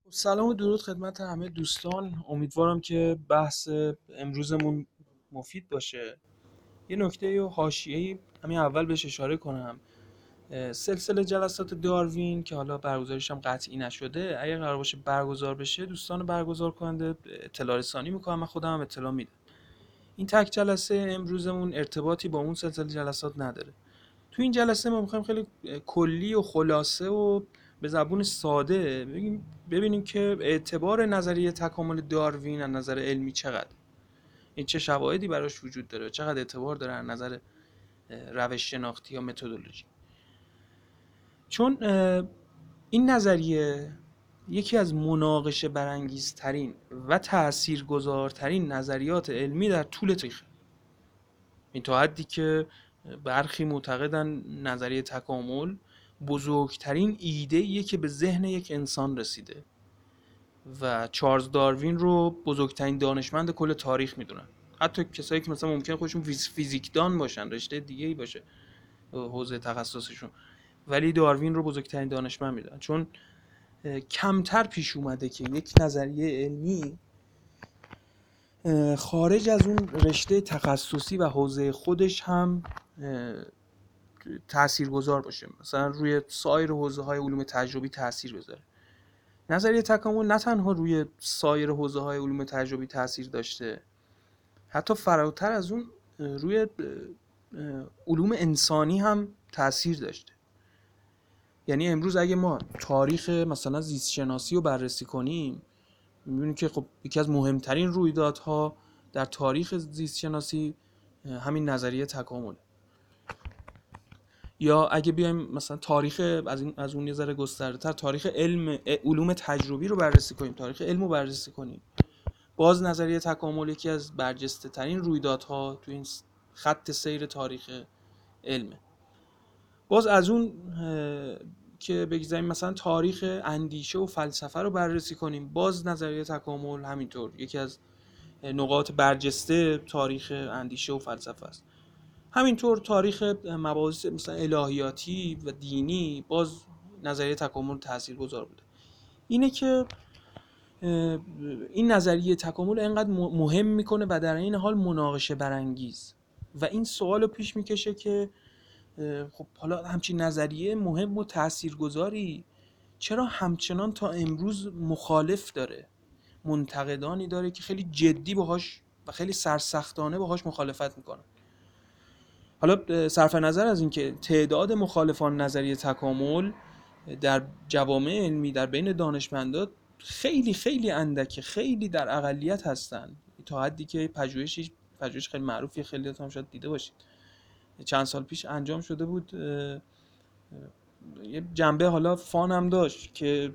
سلام و درود خدمت همه دوستان. امیدوارم که بحث امروزمون مفید باشه. یه نکته حاشیه‌ای همین اول بهش اشاره کنم. سلسله جلسات داروین که حالا برگزاریش هم قطعی نشده، اگر قرار باشه برگزار بشه دوستان برگزار کننده اطلاع رسانی میکنم، من خودم هم اطلاع میدم. این تک جلسه امروزمون ارتباطی با اون سلسله جلسات نداره. تو این جلسه ما میخوایم خیلی کلی و خلاصه و به زبون ساده ببینیم که اعتبار نظریه تکامل داروین از نظر علمی چقدر، این چه شواهدی براش وجود داره، چقدر اعتبار داره از نظر روش شناختی یا متدولوژی. چون این نظریه یکی از مناقشه برانگیزترین و تاثیرگذارترین نظریات علمی در طول تاریخ، این تا حدی که برخی معتقدن نظریه تکامل بزرگترین ایده‌ایه که به ذهن یک انسان رسیده و چارلز داروین رو بزرگترین دانشمند کل تاریخ میدونن. حتی کسایی که مثلا ممکنه خودشون فیزیکدان باشن، رشته دیگه‌ای باشه حوزه تخصصشون، ولی داروین رو بزرگترین دانشمند میدونن. چون کمتر پیش اومده که یک نظریه علمی خارج از اون رشته تخصصی و حوزه خودش هم تاثیرگذار باشه، مثلا روی سایر حوزه‌های علوم تجربی تاثیر بذاره. نظریه تکامل نه تنها روی سایر حوزه‌های علوم تجربی تاثیر داشته، حتی فراتر از اون روی علوم انسانی هم تاثیر داشته. یعنی امروز اگه ما تاریخ مثلا زیست شناسی رو بررسی کنیم، می‌بینیم که خب یکی از مهمترین رویدادها در تاریخ زیست شناسی همین نظریه تکامل. یا اگه بیایم مثلا تاریخ از اون یه ذره گسترده‌تر، تاریخ علوم تجربی رو بررسی کنیم، تاریخ علم رو بررسی کنیم، باز نظریه تکامل یکی از برجسته ترین رویدادها تو این خط سیر تاریخ علمه. باز از اون که بگذاریم مثلا تاریخ اندیشه و فلسفه رو بررسی کنیم، باز نظریه تکامل همینطور یکی از نقاط برجسته تاریخ اندیشه و فلسفه است. همینطور تاریخ مباحث مثلا الهیاتی و دینی، باز نظریه تکامل تاثیرگذار بوده. اینه که این نظریه تکامل اینقدر مهم میکنه و در این حال مناقشه برانگیز، و این سوال رو پیش میکشه که خب حالا همچین نظریه مهم و تاثیرگذاری چرا همچنان تا امروز مخالف داره، منتقدانی داره که خیلی جدی باهاش و خیلی سرسختانه باهاش مخالفت میکنن. حالا صرف نظر از این که تعداد مخالفان نظریه تکامل در جوامع علمی در بین دانشمندان خیلی خیلی اندکه، خیلی در اقلیت هستن، تا حدی که پژوهش خیلی معروفی، خیلی هم شاید دیده باشید، چند سال پیش انجام شده بود، یه جنبه حالا فان هم داشت که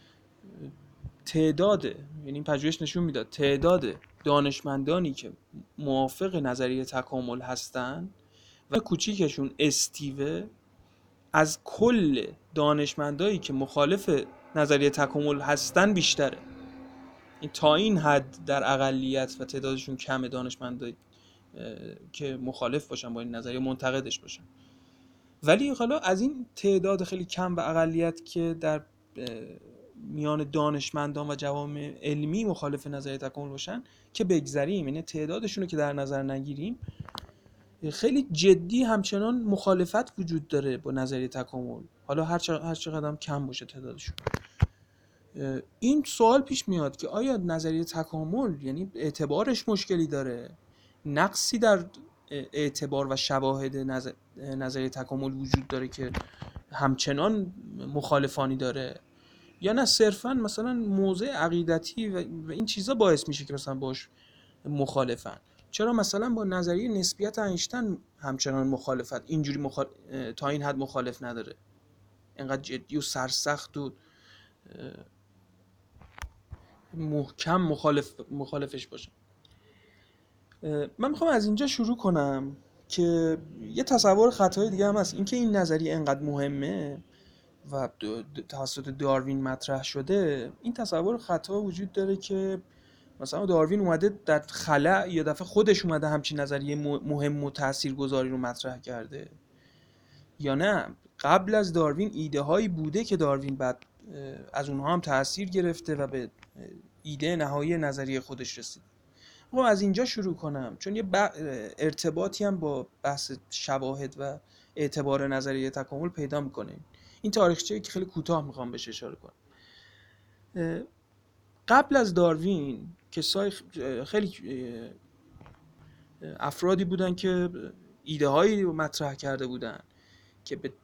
تعداد، یعنی این پژوهش نشون میداد تعداد دانشمندانی که موافق نظریه تکامل هستن و کوچیکشون استیوه از کل دانشمندایی که مخالف نظریه تکامل هستن بیشتره. این تا این حد در اقلیت و تعدادشون کمه دانشمندایی که مخالف باشن با این نظریه، منتقدش باشن. ولی حالا از این تعداد خیلی کم و اقلیت که در میان دانشمندان و جوامع علمی مخالف نظریه تکامل باشن که بگذریم، یعنی تعدادشون رو که در نظر نگیریم، خیلی جدی همچنان مخالفت وجود داره با نظریه تکامل، حالا هر چقدر هم کم باشه تعدادشون. این سوال پیش میاد که آیا نظریه تکامل یعنی اعتبارش مشکلی داره، نقصی در اعتبار و شواهد نظریه تکامل وجود داره که همچنان مخالفانی داره، یا نه صرفا مثلا موضع عقیدتی و این چیزا باعث میشه که مثلا باش مخالفن. چرا مثلا با نظریه نسبیت اینشتین همچنان مخالفت اینجوری تا این حد مخالف نداره، اینقدر جدی و سرسخت و محکم مخالفش باشه. من میخوام از اینجا شروع کنم که یه تصور خطای دیگه هم هست، اینکه این نظریه اینقدر مهمه و توسط داروین مطرح شده. این تصور خطا وجود داره که مثلا داروین اومده در خلأ یا دفعه خودش اومده همچین نظریه مهم و تاثیرگذاری رو مطرح کرده، یا نه قبل از داروین ایده هایی بوده که داروین بعد از اونها هم تأثیر گرفته و به ایده نهایی نظریه خودش رسید. خب از اینجا شروع کنم چون یه ارتباطی هم با بحث شواهد و اعتبار نظریه تکامل پیدا میکنه. این تاریخچه‌ای که خیلی کوتاه میخوام بهش اشاره کنم. قبل از داروین کسای خیلی افرادی بودن که ایده هایی مطرح کرده بودن که به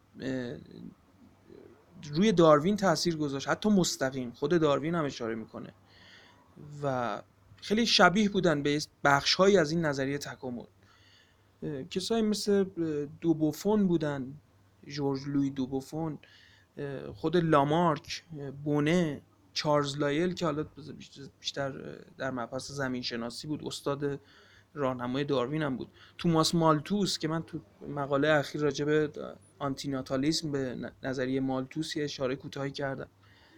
روی داروین تأثیر گذاشت، حتی مستقیم. خود داروین هم اشاره میکنه و خیلی شبیه بودن به بخش‌هایی از این نظریه تکامل. کسایی مثل دوبوفون بودن، ژورژ لویی دوبوفون، خود لامارک، بونه، چارلز لایل که حالا بیشتر در مبحث زمین شناسی بود، استاد راهنمای داروین هم بود، توماس مالتوس که من تو مقاله اخیر راجع به آنتیناتالیسم به نظریه مالتوس یه اشاره کوتاهی کردم،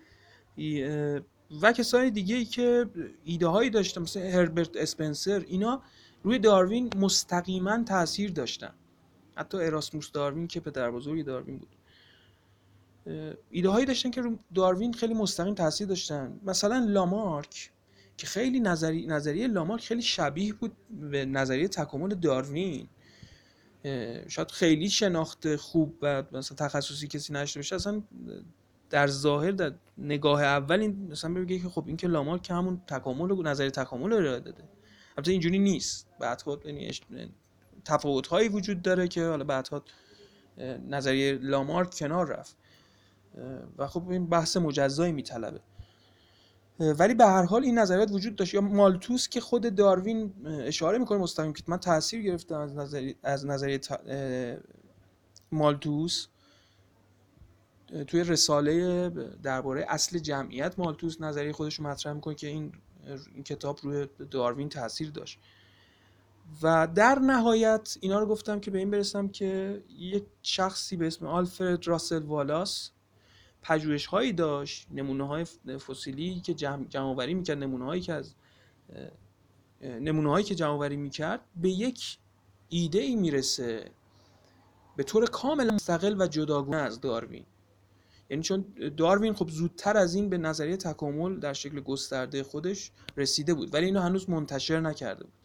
و کسای دیگه ای که ایده هایی داشتن مثل هربرت اسپنسر. اینا روی داروین مستقیما تاثیر داشتن. حتی اراسموس داروین که پدر بزرگ داروین بود ایده هایی داشتن که روی داروین خیلی مستقیم تاثیر داشتن. مثلا لامارک که خیلی نظریه لامارک خیلی شبیه بود به نظریه تکامل داروین. شاید خیلی شناخت خوب و مثلا تخصصی کسی نداشته باشه، اصلا در ظاهر در نگاه اول این مثلا بگه که خب این که لامارک که همون تکامل و نظریه تکامل رو ارائه داده. البته اینجوری نیست، بعدها تفاوت‌هایی وجود داره که حالا بعدها نظریه لامارک کنار رفت و خب این بحث مجزایی میطلبه. ولی به هر حال این نظریات وجود داشت. یا مالتوس که خود داروین اشاره میکنه مستقیم که من تاثیر گرفتم از نظریه مالتوس. توی رساله درباره اصل جمعیت مالتوس نظریه خودش رو مطرح میکنه که این کتاب روی داروین تاثیر داشت. و در نهایت اینا رو گفتم که به این برسم که یک شخصی به اسم آلفرد راسل والاس پژوهش‌هایی داشت، نمونه‌های فسیلی که جمع‌آوری می‌کرد، نمونه‌هایی که جمع‌آوری می‌کرد، به یک ایده‌ای میرسه به طور کاملا مستقل و جداگانه از داروین. یعنی چون داروین خب زودتر از این به نظریه تکامل در شکل گسترده خودش رسیده بود ولی اینو هنوز منتشر نکرده بود.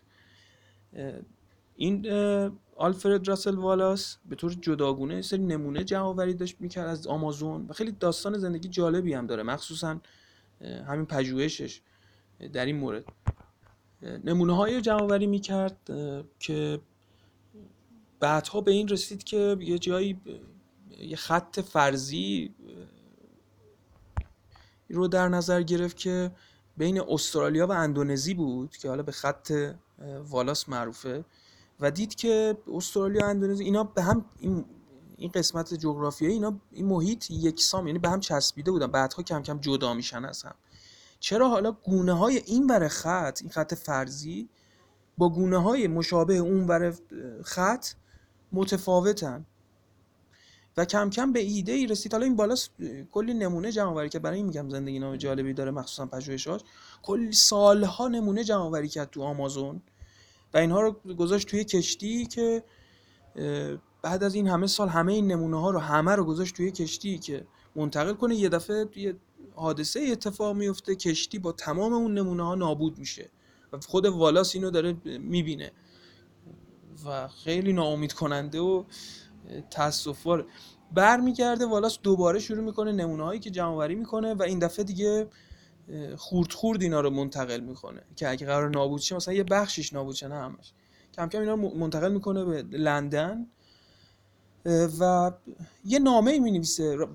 این آلفرد راسل والاس به طور جداگانه سری نمونه جمع‌آوری داشت میکرد از آمازون و خیلی داستان زندگی جالبی هم داره، مخصوصا همین پژوهشش در این مورد. نمونه‌هایی رو جمع‌آوری میکرد که بعدها به این رسید که یه جایی یه خط فرضی رو در نظر گرفت که بین استرالیا و اندونزی بود که حالا به خط والاس معروفه و دید که استرالیا و اندونزی اینا به هم این قسمت جغرافیایی اینا این محیط یکسان، یعنی به هم چسبیده بودن، بعدها کم کم جدا میشن از هم. چرا حالا گونه‌های این ور خط، این خط فرضی با گونه‌های مشابه اون ور خط متفاوتن و کم کم به ایده ای رسید. حالا این بالا کلی نمونه جمع آوری که برای این میگم زندگی نامه جالبی داره، مخصوصا پژوهشاش. کلی سالها نمونه جمع آوری کرد تو آمازون و اینها رو گذاشت توی کشتی که بعد از این همه سال همه این نمونه ها رو همه رو گذاشت توی کشتی که منتقل کنه. یه دفعه یه حادثه اتفاق میفته، کشتی با تمام اون نمونه ها نابود میشه و خود والاس اینو داره میبینه و خیلی ناامید کننده و تأسف‌باره. برمیگرده والاس دوباره شروع میکنه نمونه‌هایی که جمع‌آوری میکنه و این دفعه دیگه خورد اینا رو منتقل میکنه که اگه قرار نابود شه مثلا یه بخشش نابود شه، نه همش. کم کم اینا رو منتقل میکنه به لندن و یه نامه‌ای می‌نویسه.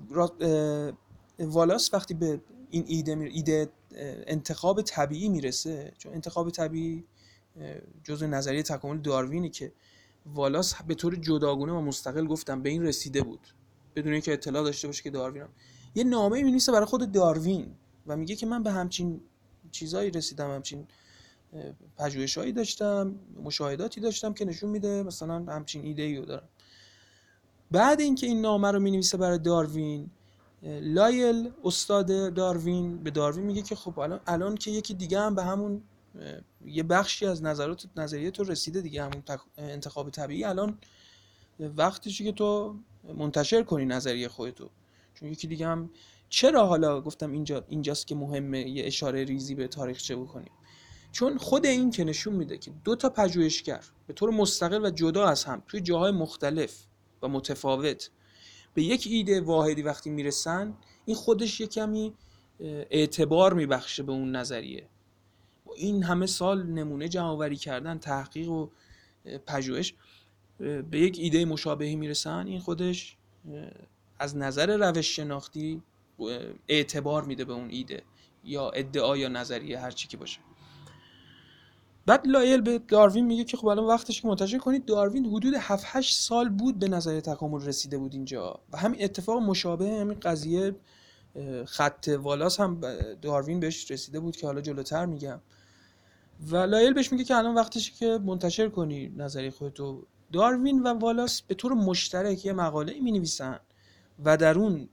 والاس وقتی به این ایده انتخاب طبیعی میرسه، چون انتخاب طبیعی جزء نظریه تکامل داروینی که والاس به طور جداگانه و مستقل گفتم به این رسیده بود بدون اینکه اطلاع داشته باشه که داروین یه نامه می‌نویسه برای خود داروین و میگه که من به همچین چیزایی رسیدم، همچین پژوهشایی داشتم، مشاهداتی داشتم که نشون میده مثلا همچین ایده‌ای رو دارم. بعد اینکه این نامه رو می‌نویسه برای داروین، لایل استاد داروین به داروین میگه که خب الان که یکی دیگه هم به همون یه بخشی از نظریه تو رسیده دیگه، همون انتخاب طبیعی، الان وقتشه که تو منتشر کنی نظریه خودتو، چون یکی دیگه هم چرا حالا گفتم اینجاست که مهمه یه اشاره ریزی به تاریخچه بکنیم؟ چون خود این که نشون میده که دو تا پژوهشگر به طور مستقل و جدا از هم توی جاهای مختلف و متفاوت به یک ایده واحدی وقتی میرسن، این خودش یه کمی اعتبار میبخشه به اون نظریه. این همه سال نمونه جمع‌آوری کردن، تحقیق و پژوهش، به یک ایده مشابهی میرسن، این خودش از نظر روش شناختی اعتبار میده به اون ایده یا ادعا یا نظریه، هر چی که باشه. بعد لایل به داروین میگه که خب الان وقتش که منتشر کنید. داروین حدود 7-8 سال بود به نظریه تکامل رسیده بود اینجا، و همین اتفاق مشابه همین قضیه خط والاس هم داروین بهش رسیده بود که حالا جلوتر میگم. و لایل بهش میگه که الان وقتشه که منتشر کنی نظریه خودتو. داروین و والاس به طور مشترک یه مقاله مینویسن و در اون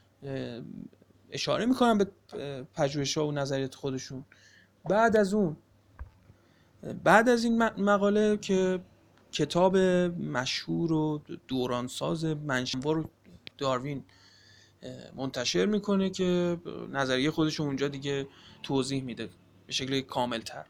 اشاره میکنن به پژوهش‌ها و نظریات خودشون. بعد از این مقاله که کتاب مشهور و دورانساز منشور داروین منتشر میکنه که نظریه خودش اونجا دیگه توضیح میده به شکل کاملتر.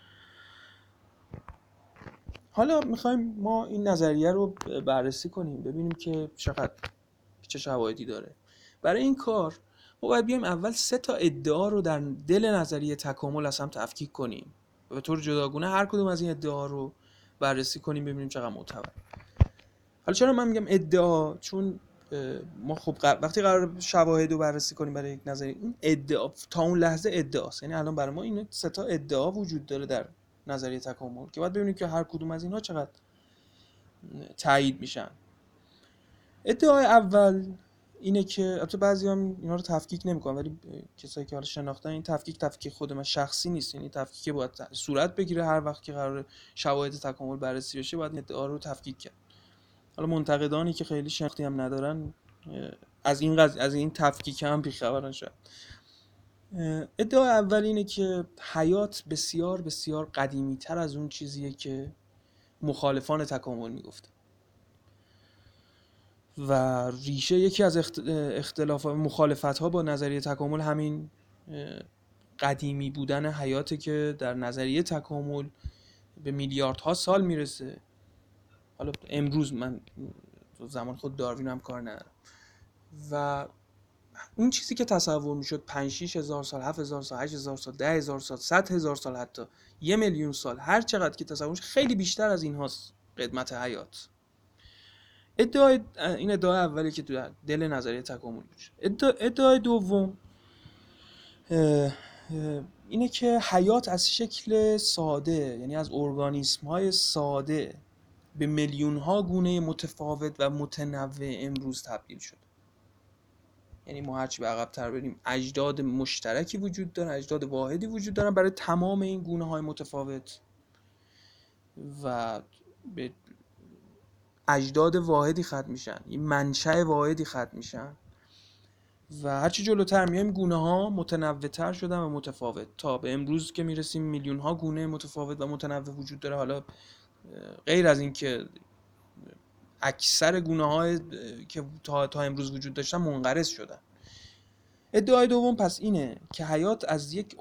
حالا میخوایم ما این نظریه رو بررسی کنیم، ببینیم که چه شواهدی داره. برای این کار ما باید بیایم اول 3 تا ادعا رو در دل نظریه تکامل از هم تفکیک کنیم و به طور جداگونه هر کدوم از این ادعا رو بررسی کنیم، ببینیم چقدر معتبر. حالا چرا من میگم ادعا؟ چون ما خب وقتی قرار شواهد رو بررسی کنیم برای یک نظریه، این ادعا تا اون لحظه ادعاست. یعنی الان برای ما این 3 تا ادعا وجود داره در نظریه تکامل که باید ببینیم که هر کدوم از اینها چقدر تایید میشن. ادعای اول اینه که البته بعضی هم اینا رو تفکیک نمیکنن، ولی کسایی که حالا شناختن، این تفکیک خود من شخصی نیست، یعنی تفکیک باید صورت بگیره هر وقت که قرار شواهد تکامل بررسی بشه، باید ادعا رو تفکیک کرد. حالا منتقدانی که خیلی شناختی هم ندارن از این تفکیک هم بی‌خبرن شاید. ادعای اول اینه که حیات بسیار بسیار قدیمی تر از اون چیزیه که مخالفان تکامل میگفتن و ریشه یکی از اختلافات مخالفت ها با نظریه تکامل همین قدیمی بودن حیاته که در نظریه تکامل به میلیاردها سال میرسه. حالا امروز من زمان خود داروین هم کار ندارم و اون چیزی که تصور میشد 5-6 هزار سال، 7 هزار سال، 8 هزار سال، 10 هزار سال، 100 هزار سال، حتی 1 میلیون سال، هر چقدر که تصور میشه خیلی بیشتر از این هاست قدمت حیات. این ادعای اولی که تو دل نظریه تکامل بود. ادعای دوم اینه که حیات از شکل ساده، یعنی از ارگانیسم های ساده، به میلیون ها گونه متفاوت و متنوع امروز تبدیل شده. یعنی ما هرچی به عقب تر بریم اجداد مشترکی وجود دارن، اجداد واحدی وجود دارن برای تمام این گونه های متفاوت و به اجداد واحدی ختم میشن، این منشأ واحدی ختم میشن و هرچی جلوتر میایم گونه ها متنوع‌تر شدن و متفاوت تا به امروز که میرسیم میلیون ها گونه متفاوت و متنوع وجود داره. حالا غیر از این که اکثر گونه های که تا امروز وجود داشتن منقرض شدن. ادعای دوم پس اینه که حیات از یک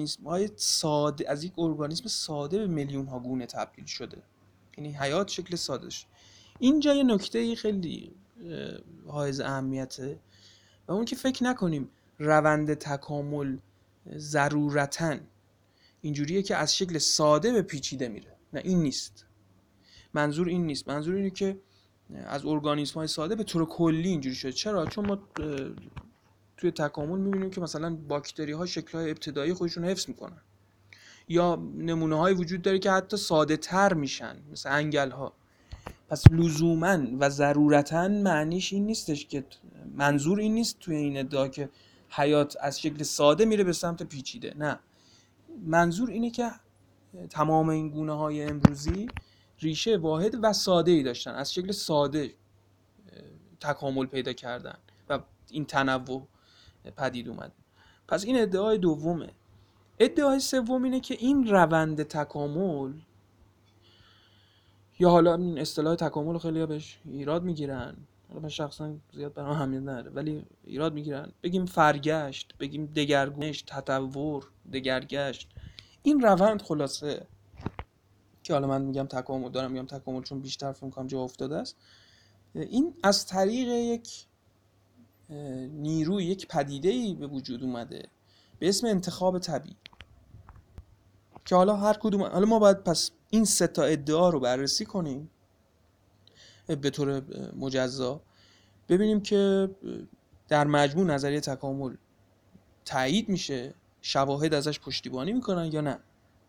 ارگانیسم ساده به میلیون ها گونه تبدیل شده، یعنی حیات شکل ساده شد. اینجا یه نکته خیلی حائز اهمیته و اون که فکر نکنیم روند تکامل ضرورتاً اینجوریه که از شکل ساده به پیچیده میره. نه، این نیست. منظور اینه که از ارگانیسم های ساده به طور کلی اینجوری شده. چرا؟ چون ما توی تکامل میبینیم که مثلا باکتری ها شکل های ابتدایی خودشون حفظ میکنن، یا نمونه های وجود داره که حتی ساده تر میشن مثل انگل ها. پس لزوماً و ضرورتاً معنیش این نیستش که منظور این نیست توی این ادعا که حیات از شکل ساده میره به سمت پیچیده. نه، منظور اینه که تمام این گونه های امروزی ریشه واحد و ساده ای داشتن، از شکل ساده تکامل پیدا کردن و این تنوع پدید اومد. پس این ادعای دومه. ادعای سوم اینه که این روند تکامل، یا حالا این اصطلاح تکامل خیلی ها بهش ایراد میگیرن، حالا من شخصا زیاد برام اهمیت نداره ولی ایراد میگیرن، بگیم فرگشت، بگیم دگرگونش، تطور، دگرگشت، این روند خلاصه که حالا من میگم تکامل، دارم میگم تکامل چون بیشتر فکر می‌کنم جا افتاده است، این از طریق یک نیروی، یک پدیده‌ای به وجود اومده به اسم انتخاب طبیعی که حالا هر کدوم، حالا ما باید پس این سه تا ادعا رو بررسی کنیم به طور مجزا، ببینیم که در مجموع نظریه تکامل تایید میشه، شواهد ازش پشتیبانی میکنن یا نه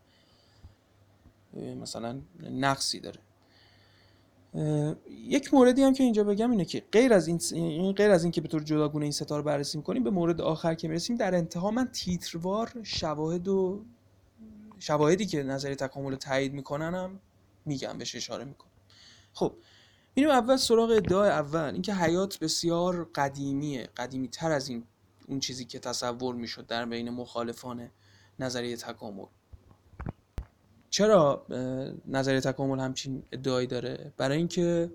مثلا نقصی داره. یک موردی هم که اینجا بگم اینه که غیر از این که به طور جداگونه این ستا رو بررسی می‌کنیم، به مورد آخر که میرسیم در انتها من تیتروار شواهدی که نظریه تکامل رو تایید میکننم میگم، بهش اشاره میکنم. خب میریم اول سراغ ادعای اول، اینکه حیات بسیار قدیمیه، قدیمی تر از اون چیزی که تصور میشد در بین مخالفان نظریه تکامل. چرا نظریه تکامل همچین ادعایی داره؟ برای اینکه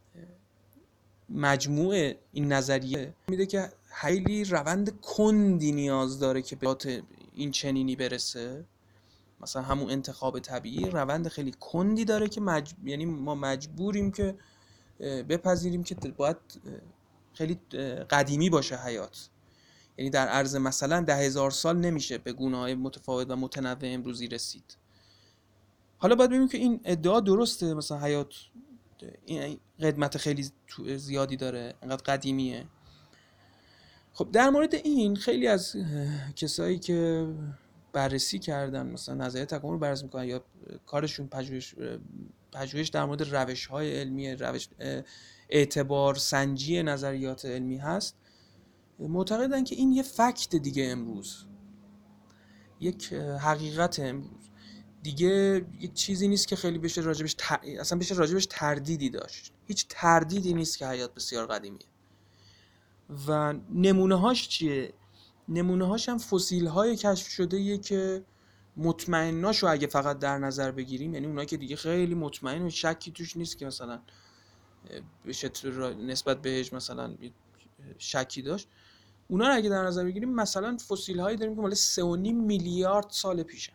مجموع این نظریه میده که خیلی روند کندی نیاز داره که به این چنینی برسه. مثلا همون انتخاب طبیعی روند خیلی کندی داره که یعنی ما مجبوریم که بپذیریم که باید خیلی قدیمی باشه حیات، یعنی در عرض مثلا 10,000 سال نمیشه به گونه‌های متفاوت و متنوع امروزی رسید. حالا باید ببینیم که این ادعا درسته، مثلا حیات این قدمت خیلی زیادی داره، انقدر قدیمیه. خب در مورد این خیلی از کسایی که بررسی کردن، مثلا نظریه تکامل بررسی میکنن یا کارشون پژوهش در مورد روش‌های علمی، اعتبار سنجی نظریات علمی هست، معتقدن که این یه فکت دیگه امروز، یک حقیقت امروز دیگه، یک چیزی نیست که خیلی بشه راجبش اصلا بشه راجبش تردیدی داشت. هیچ تردیدی نیست که حیات بسیار قدیمیه. و نمونه هاش چیه؟ نمونه هاش هم فسیل های کشف شده یه که مطمئناشو اگه فقط در نظر بگیریم، یعنی اونایی که دیگه خیلی مطمئن و شکی توش نیست که مثلا بشه نسبت بهش مثلا شکی داشت، اونا رو اگه در نظر بگیریم، مثلا فسیل هایی داریم که مال 3.5 میلیارد سال پیشن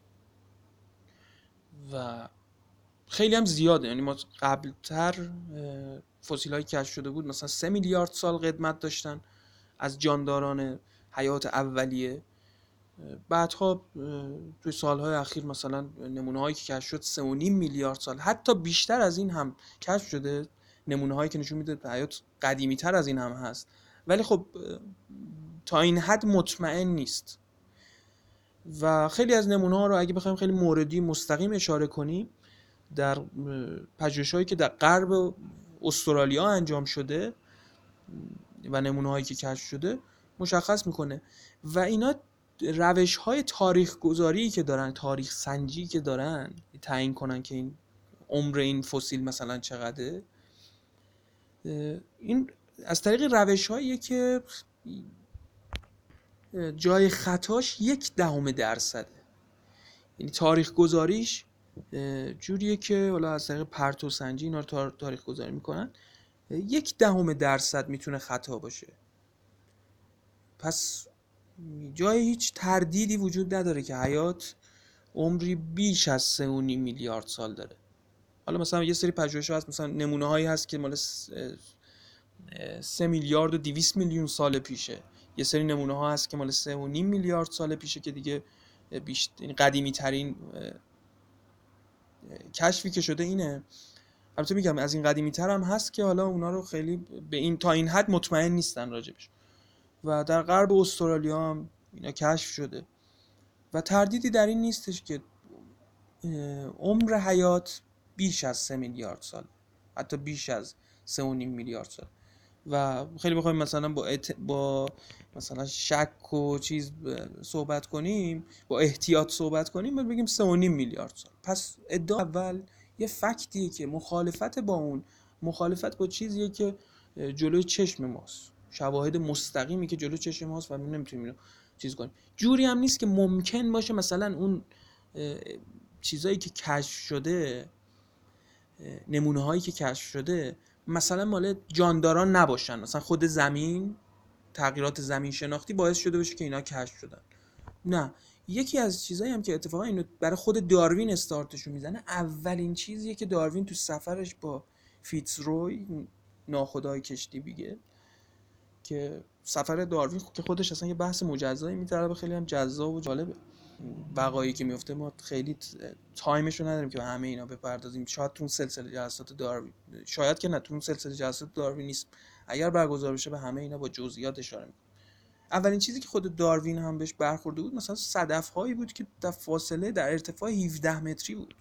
و خیلی هم زیاده. یعنی ما قبلتر فسیل هایی کشف شده بود مثلا 3 میلیارد سال قدمت داشتن از جانداران حیات اولیه. بعدها توی سالهای اخیر مثلا نمونه هایی که کشف شد 3.5 میلیارد سال، حتی بیشتر از این هم کشف شده، نمونه هایی که نشون میده حیات قدیمی تر از این هم هست، ولی خب تا این حد مطمئن نیست. و خیلی از نمونه ها رو اگه بخوایم خیلی موردی مستقیم اشاره کنیم، در پژوهش‌هایی که در غرب استرالیا انجام شده و نمونه‌هایی که کشف شده مشخص میکنه. و اینا روش‌های تاریخ گذاری که دارن، تاریخ سنجی که دارن، تعیین کنن که این عمر این فسیل مثلا چقدره، این از طریق روش‌هاییه که جای خطاش 0.1%. یعنی تاریخ گذاریش جوریه که حالا از طریق پرتو سنجی اینا رو تاریخ گذاری میکنن، 0.1% میتونه خطا باشه. پس جای هیچ تردیدی وجود نداره که حیات عمری بیش از 3.5 میلیارد سال داره. حالا مثلا یه سری پژوهش‌ها هست، مثلا نمونه هایی هست که مال 3 میلیارد و 200 میلیون سال پیشه، یه سری نمونه ها هست که مال 3.5 میلیارد سال پیشه که دیگه بیشتر قدیمی ترین کشفی که شده اینه. البته میگم از این قدیمی تر هم هست که حالا اونا رو خیلی به این تا این حد مطمئن نیستن راجبش. و در غرب استرالیا هم اینا کشف شده و تردیدی در این نیستش که عمر حیات بیش از 3 میلیارد سال، حتی بیش از 3.5 میلیارد سال. و خیلی بخوایم مثلا با مثلا شک و چیز صحبت کنیم، با احتیاط صحبت کنیم، بگیم 3.5 میلیارد سال. پس ادعا اول یه فکتیه که مخالفت با چیزیه که جلوی چشم ماست، شواهد مستقیمی که جلوی چشم ماست و ما نمیتونیم اینو چیز کنیم. جوری هم نیست که ممکن باشه مثلا اون چیزایی که کشف شده، نمونه هایی که کشف شده مثلا مال جانداران نباشن، مثلا خود زمین، تغییرات زمین شناختی باعث شده باشه که اینا کشف شدن. نه، یکی از چیزایی هم که اتفاقا اینو برای خود داروین استارتشو میزنه، اولین چیزیه که داروین تو سفرش با فیتزروی ناخدای کشتی بیگه، که سفر داروین که خودش اصلا یه بحث مجزایی میطلبه، خیلی هم جذاب و جالبه. وقایعی که میفته ما خیلی تایمشو نداریم که به همه اینا بپردازیم. شاید تو اون سلسله جلسات داروین، شاید که نه، تو اون سلسله جلسات داروین نیست. اگر برگزار بشه به همه اینا با جزئیات اشاره می‌کنم. اولین چیزی که خود داروین هم بهش برخورده بود مثلا صدف‌هایی بود که در فاصله در ارتفاع 17 متری بود.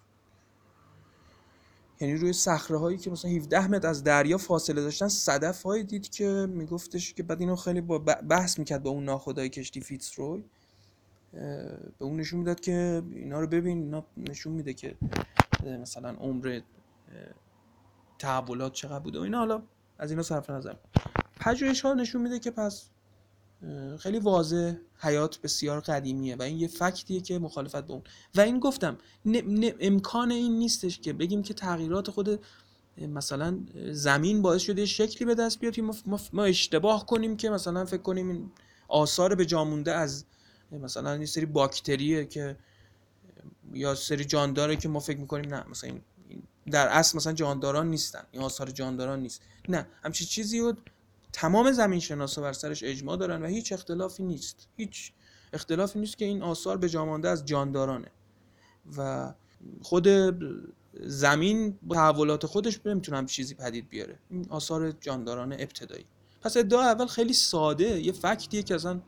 یعنی روی صخره‌هایی که مثلا 17 متر از دریا فاصله داشتن صدف‌هایی دید که میگفتش که بعد اینو خیلی با بحث میکرد با اون ناخدای کشتی فیتزروی، به اون نشون میداد که اینا رو ببین، اینا نشون میده که مثلا عمر تحولات چقدر بوده و اینا. حالا از اینا صرف نظر، پژوهش‌ها نشون میده که پس خیلی واضح حیات بسیار قدیمیه و این یه فکتیه که مخالفت با اون. و این گفتم امکان این نیستش که بگیم که تغییرات خود مثلا زمین باعث شده شکلی به دست بیاد، ما اشتباه کنیم که مثلا فکر کنیم این آثار به جا مونده از مثلا این سری باکتریه که یا سری جانداره که ما فکر میکنیم نه مثلا این در اصل مثلا جانداران نیستن، این آثار جانداران نیست. نه، همچین چیزی رو تمام زمین شناسا بر سرش اجماع دارن و هیچ اختلافی نیست که این آثار به جا مانده از جاندارانه و خود زمین با تحولات خودش نمیتونه هم چیزی پدید بیاره. این آثار جانداران ابتدایی. پس ادعا اول خیلی ساده، یه فکتیه که اصلا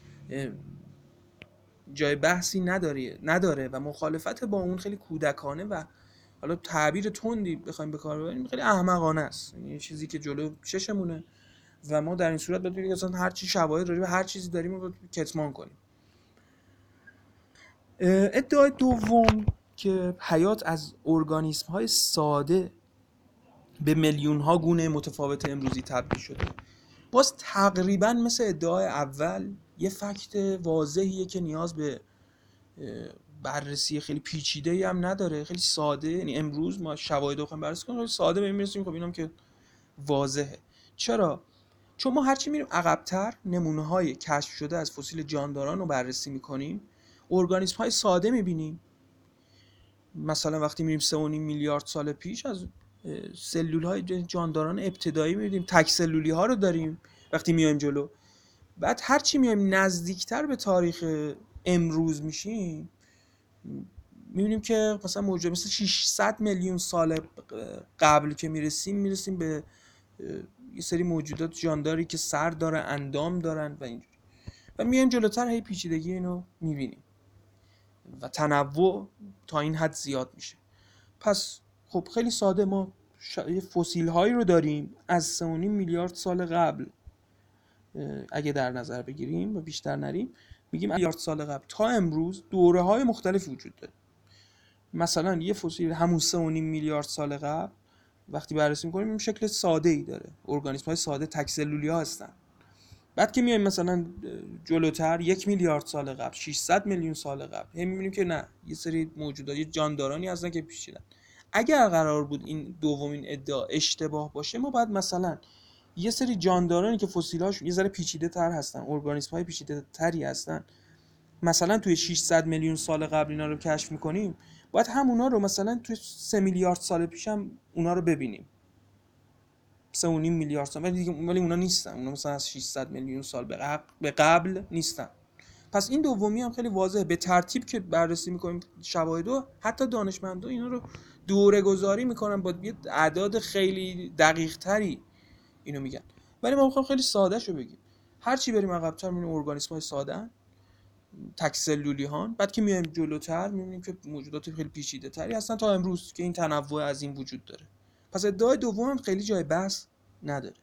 جای بحثی نداره و مخالفت با اون خیلی کودکانه و حالا تعبیر تندی بخوایم به کار ببریم خیلی احمقانه است. یه چیزی که جلو چشمونه و ما در این صورت باید بگیم اصلا هر چی شواهد راجع به هر چیزی داریم رو کتمان کنیم. ادعای دوم که حیات از ارگانیسم‌های ساده به میلیون‌ها گونه متفاوت امروزی تبدیل شده، باز تقریبا مثل ادعای اول یه فکت واضحیه که نیاز به بررسی خیلی پیچیده‌ای هم نداره، خیلی ساده. یعنی امروز ما شواهد رو بخوایم بررسی کنیم خیلی ساده به این میرسیم خب اینم که واضحه. چرا؟ چون ما هرچی میریم عقب‌تر نمونه‌های کشف شده از فسیل جانداران رو بررسی می‌کنیم، ارگانیسم‌های ساده می‌بینیم. مثلا وقتی میریم 3.5 میلیارد سال پیش از سلول‌های جانداران ابتدایی می‌بینیم، تک سلولی‌ها رو داریم وقتی میایم جلو. بعد هرچی میایم نزدیکتر به تاریخ امروز میشیم می‌بینیم که مثلا موجود مثل 600 میلیون سال قبل که میرسیم به یه سری موجودات جانداری که سر داره، اندام دارن و اینجوری. و میایم جلوتر هی پیچیدگی اینو می‌بینیم و تنوع تا این حد زیاد میشه. پس خب خیلی ساده ما یه فسیل هایی رو داریم از 3.5 میلیارد سال قبل اگه در نظر بگیریم و بیشتر نریم، میگیم میلیارد سال قبل تا امروز دوره های مختلفی وجود داره. مثلا یه فسیل همون 3.5 میلیارد سال قبل وقتی بررسی می‌کنیم این شکل ساده‌ای داره، ارگانیسم های ساده تک سلولی ها هستن. بعد که میایم مثلا جلوتر 1 میلیارد سال قبل، 600 میلیون سال قبل، هم می‌بینیم که نه، یه سری موجودات، یه جاندارانی هستن که پیچیدن. اگر قرار بود این دومین ادعا اشتباه باشه، ما باید مثلا یه سری جاندارانی که فسیل‌هاشون یه ذره پیچیده‌تر هستن، ارگانیسم‌های پیچیده‌تری هستن، مثلا توی 600 میلیون سال قبل اینا رو کشف می‌کنیم، باید همونا رو مثلا توی 3 میلیارد سال پیش هم اونا رو ببینیم. 3.5 میلیارد سال ولی اونا نیستن، اونا مثلا از 600 میلیون سال به قبل نیستن. پس این دومی هم خیلی واضحه، به ترتیب که بررسی میکنیم شواهدو، حتی دانشمندا اینا رو دوره گذاری میکنن با یه اعداد خیلی دقیق تری اینو میگن، ولی ما میخوایم خیلی ساده شو بگیم. هر چی بریم عقب‌تر میبینیم ارگانیسم‌های ساده تک سلولی ها، بعد که میایم جلوتر میبینیم که موجودات خیلی پیچیده تری هستن تا امروز که این تنوع از این وجود داره. پس ادعای دوم هم خیلی جای بحث نداره.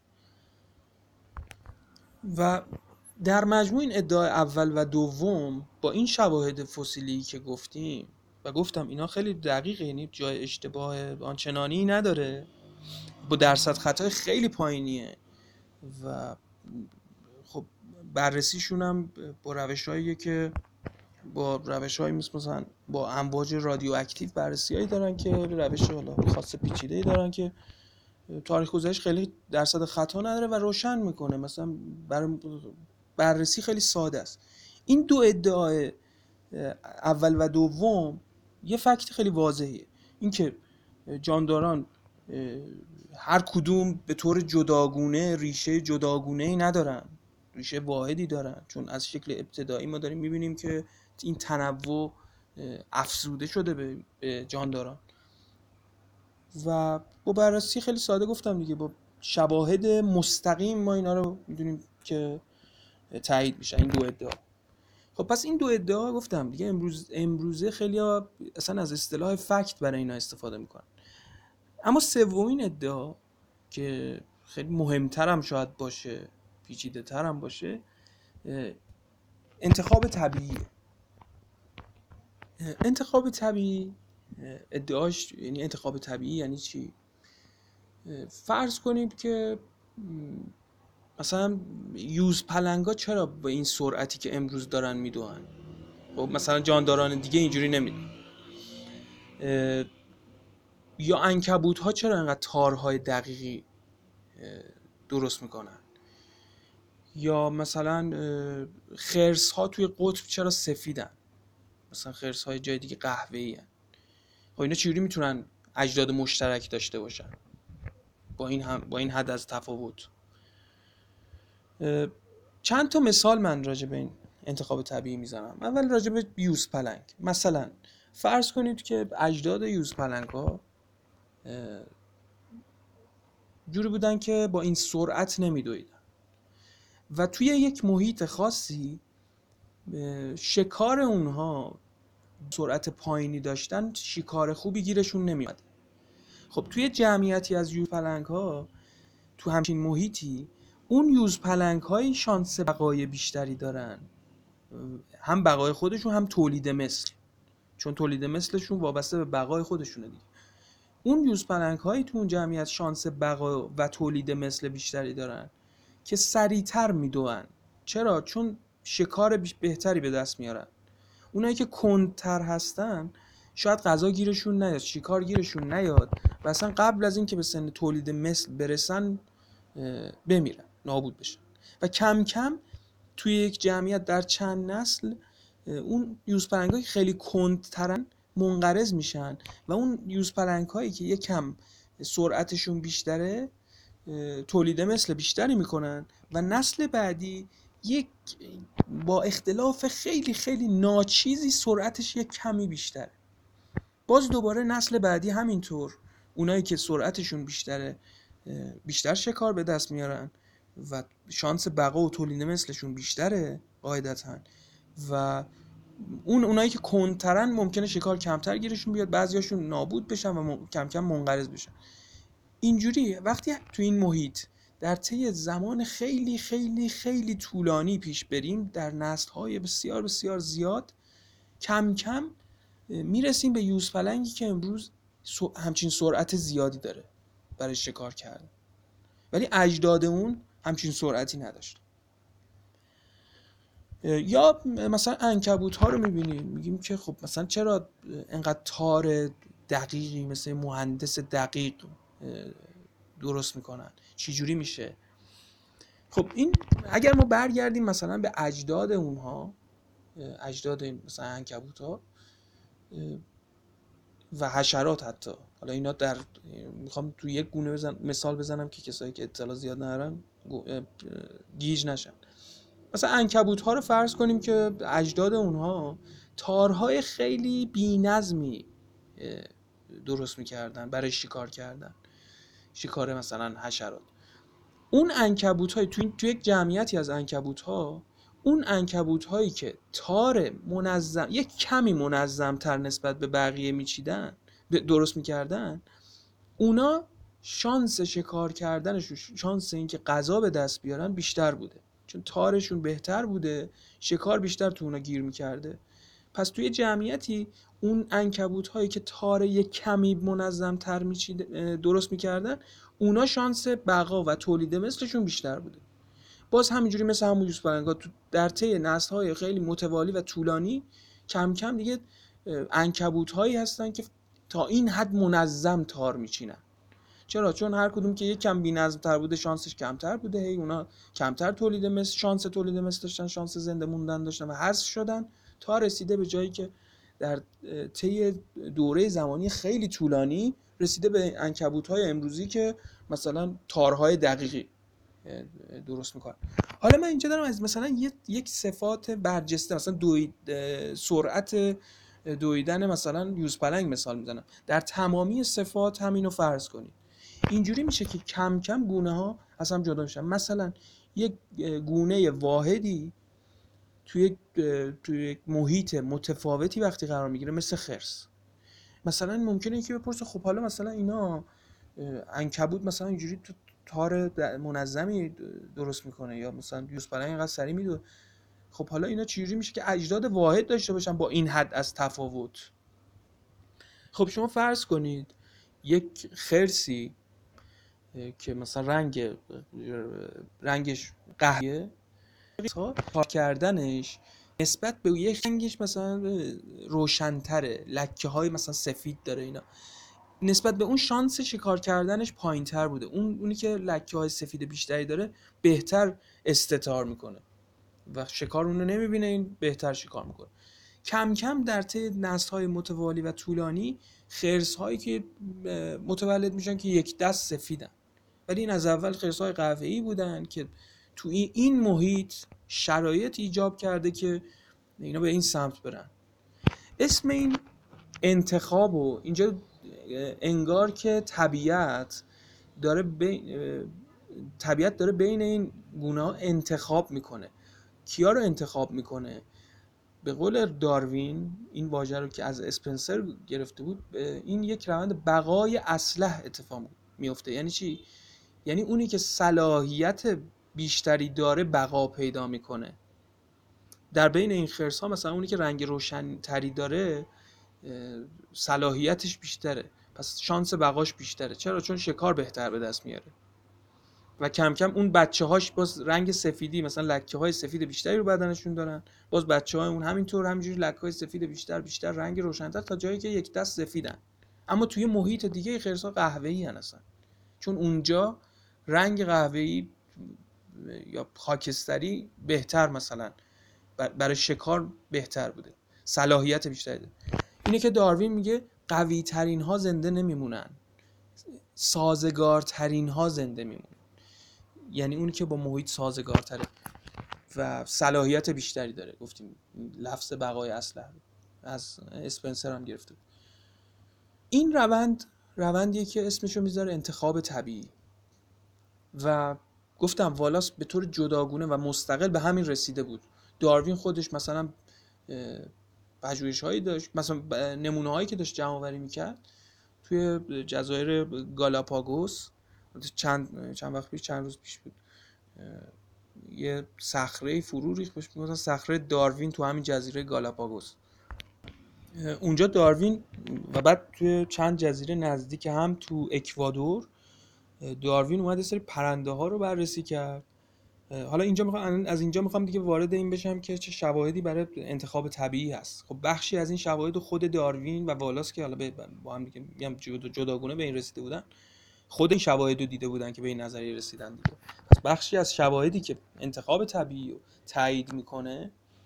و در مجموع این ادعای اول و دوم با این شواهد فسیلی که گفتیم و گفتم اینا خیلی دقیقه، یعنی جای اشتباه آنچنانی نداره، با درصد خطای خیلی پایینیه و خب بررسیشون هم با روش‌هایی که با روش‌های مثلا با امواج رادیواکتیو بررسی‌هایی دارن که روش حالا خاص پیچیده‌ای دارن که تاریخ گذشت خیلی درصد خطا نداره و روشن میکنه، مثلا برای بررسی خیلی ساده است. این دو ادعای اول و دوم یه فکت خیلی واضحیه، این که جانداران هر کدوم به طور جداگونه ریشه جداگونه‌ای ندارن، ریشه واحدی دارن، چون از شکل ابتدایی ما داریم میبینیم که این تنوع افزوده شده به جانداران و با بررسی خیلی ساده گفتم دیگه، با شواهد مستقیم ما اینا رو میدونیم که تایید میشه این دو ادعا. خب پس این دو ادعا گفتم دیگه امروزه خیلی ها اصلا از اصطلاح فکت برای اینا استفاده میکنن. اما سومین ادعا که خیلی مهمتر هم شاید باشه، پیچیده تر هم باشه، انتخاب طبیعی. انتخاب طبیعی ادعاش یعنی انتخاب طبیعی یعنی چی؟ فرض کنیم که مثلا یوز پلنگا چرا با این سرعتی که امروز دارن میدوئن؟ خب مثلا جانداران دیگه اینجوری نمیدونن. یا عنکبوت ها چرا انقدر تارهای دقیقی درست میکنن؟ یا مثلا خرس ها توی قطب چرا سفیدن؟ مثلا خرس های جای دیگه قهوه‌ای هن. خب اینا چجوری میتونن اجداد مشترک داشته باشن با این حد از تفاوت؟ چند تا مثال من راجع به این انتخاب طبیعی میزنم. اول راجع به یوز پلنگ. مثلا فرض کنید که اجداد یوز پلنگ ها جوری بودن که با این سرعت نمیدویدن و توی یک محیط خاصی شکار اونها سرعت پایینی داشتن، شکار خوبی گیرشون نمیاد. خب توی جمعیتی از یوز پلنگ ها تو همچین محیطی اون یوز پلنگ های شانس بقای بیشتری دارن، هم بقای خودشون هم تولید مثل، چون تولید مثلشون وابسته به بقای خودشونه دیگه. اون یوز پلنگ هایی تو اون جمعیت شانس بقا و تولید مثل بیشتری دارن که سریعتر میدوئن. چرا؟ چون شکار بهتری به دست میارن. اونایی که کندتر هستن شاید غذا گیرشون نیاد، شکار گیرشون نیاد و اصلا قبل از این که به سن تولید مثل برسن بمیرن، نابود بشن. و کم کم توی یک جمعیت در چند نسل اون یوز پلنگ‌های خیلی کندترن منقرض میشن و اون یوز پلنگ‌هایی که یکم سرعتشون بیشتره تولید مثل بیشتری میکنن و نسل بعدی یک با اختلاف خیلی خیلی ناچیزی سرعتش یک کمی بیشتره. باز دوباره نسل بعدی همینطور، اونایی که سرعتشون بیشتره بیشتر شکار به دست میارن و شانس بقا و تولید مثلشون بیشتره قاعدتاً، و اونایی که کندترن ممکنه شکار کمتر گیرشون بیاد، بعضیاشون نابود بشن و کم کم منقرض بشن. اینجوری وقتی تو این محیط در طی زمان خیلی خیلی خیلی طولانی پیش بریم، در نسل‌های بسیار بسیار زیاد، کم کم میرسیم به یوز پلنگی که امروز همچین سرعت زیادی داره برای شکار کردن، ولی اجداد اون همچین سرعتی نداشت. یا مثلا عنکبوت ها رو میبینیم، میگیم که خب مثلا چرا انقدر تار دقیقی مثل مهندس دقیق درست میکنن؟ چی جوری میشه؟ خب این اگر ما برگردیم مثلا به اجداد اونها، اجداد مثلا عنکبوت ها و حشرات، حتی حالا اینا در میخوام تو یک گونه مثال بزنم که کسایی که اطلاع زیاد ندارن گیج نشن. مثلا عنکبوت ها رو فرض کنیم که اجداد اونها تارهای خیلی بی‌نظمی درست میکردن برای شکار کردن، شکار مثلا حشرات. اون عنکبوت های تو یک جمعیتی از عنکبوت ها، اون عنکبوت هایی که تار منظم یک کمی منظم تر نسبت به بقیه میچیدن درست میکردن، اونا شانس شکار کردنشون، شانس اینکه غذا به دست بیارن بیشتر بوده، چون تارشون بهتر بوده، شکار بیشتر تو اونا گیر میکرده. پس توی جمعیتی اون عنکبوت هایی که تار یک کمی منظم تر درست میکردن، اونا شانس بقا و تولید مثلشون بیشتر بوده. باز همینجوری مثل همون یوز پلنگ‌ها در طی نسل‌های خیلی متوالی و طولانی کم کم دیگه عنکبوت‌هایی هستن که تا این حد منظم تار میچینن. چرا؟ چون هر کدوم که یک کم بی‌نظم‌تر بوده شانسش کمتر بوده، هی اونا کمتر تولید مثل شانس تولید مثل داشتن، شانس زنده موندن داشتن و حذف شدن تا رسیده به جایی که در طی دوره زمانی خیلی طولانی رسیده به عنکبوت‌های امروزی که مثلا تارهای دقیقی درست میکنن. حالا من اینجا دارم از مثلا یک صفات برجسته مثلا سرعت دویدن مثلا یوزپلنگ مثال میزنم، در تمامی صفات همینو فرض کنید. اینجوری میشه که کم کم گونه ها از هم جدا میشن. مثلا یک گونه واحدی توی یک محیط متفاوتی وقتی قرار میگیره مثل خرس، مثلا ممکنه یکی بپرسه خب حالا مثلا اینا عنکبوت مثلا اینجوری تو تار منظمی درست میکنه یا مثلا یوزپلنگ اینقدر سریع میدوه، خب حالا اینا چجوری میشه که اجداد واحد داشته باشن با این حد از تفاوت؟ خب شما فرض کنید یک خرسی که مثلا رنگش قهوه‌ایه، کار کردنش نسبت به یک رنگش مثلا روشن‌تره، لکه‌های مثلا سفید داره، اینا نسبت به اون شانس شکار کردنش پایین‌تر بوده، اونی که لکه‌های سفید بیشتری داره بهتر استتار میکنه و شکار اونو نمیبینه، این بهتر شکار میکنه. کم کم در طی نسل‌های متوالی و طولانی خرس‌هایی که متولد میشن که یک دست سفیدن، ولی این از اول خرس‌های قهوه‌ای بودن که تو این محیط شرایط ایجاب کرده که اینا به این سمت برن. اسم این انتخاب و اینجا انگار که طبیعت داره بین این گونه‌ها انتخاب میکنه. کیا رو انتخاب میکنه؟ به قول داروین این واژه رو که از اسپنسر گرفته بود، این یک روند بقای اصلح اتفاق میفته. یعنی چی؟ یعنی اونی که صلاحیت بیشتری داره بقا پیدا میکنه. در بین این خرس‌ها مثلا اونی که رنگ روشن تری داره صلاحیتش بیشتره، پس شانس بقاش بیشتره. چرا؟ چون شکار بهتر به دست میاره و کم کم اون بچه‌هاش باز رنگ سفیدی مثلا لکه‌های سفید بیشتری رو بدنشون دارن، باز بچه‌های اون همینطور همینجوری لکه‌های سفید بیشتر رنگ روشن‌تر تا جایی که یک دست سفیدن، اما توی محیط دیگه خرس‌ها قهوه‌ای هستن چون اونجا رنگ قهوه‌ای یا خاکستری بهتر مثلا برای شکار بهتر بوده، صلاحیت بیشتری داره. اینه که داروین میگه قوی ترین ها زنده نمیمونن، سازگارترین ها زنده میمونن. یعنی اونی که با محیط سازگارتره و صلاحیت بیشتری داره. گفتیم لفظ بقای اصلح از اسپنسر هم گرفته. این روندیه که اسمشو میذاره انتخاب طبیعی و گفتم والاس به طور جداگونه و مستقل به همین رسیده بود. داروین خودش مثلا پژوهش‌هایی داشت، مثلا نمونه‌هایی که داشت جمع‌آوری می‌کرد توی جزایر گالاپاگوس، چند وقت پیش، چند روز پیش بود، یه صخره فرو ریخت، بهش میگفتن صخره داروین تو همین جزیره گالاپاگوس. اونجا داروین و بعد توی چند جزیره نزدیک هم تو اکوادور داروین اومد یه سری پرنده ها رو بررسی کرد. حالا اینجا میخوام دیگه وارد این بشم که چه شواهدی برای انتخاب طبیعی هست. خب بخشی از این شواهد خود داروین و والاس که حالا با هم دیگه میگم جداگونه به این رسیده بودن، خود این شواهد رو دیده بودن که به این نظریه رسیدن دیگه. پس بخشی از شواهدی که انتخاب طبیعی رو تایید میکنه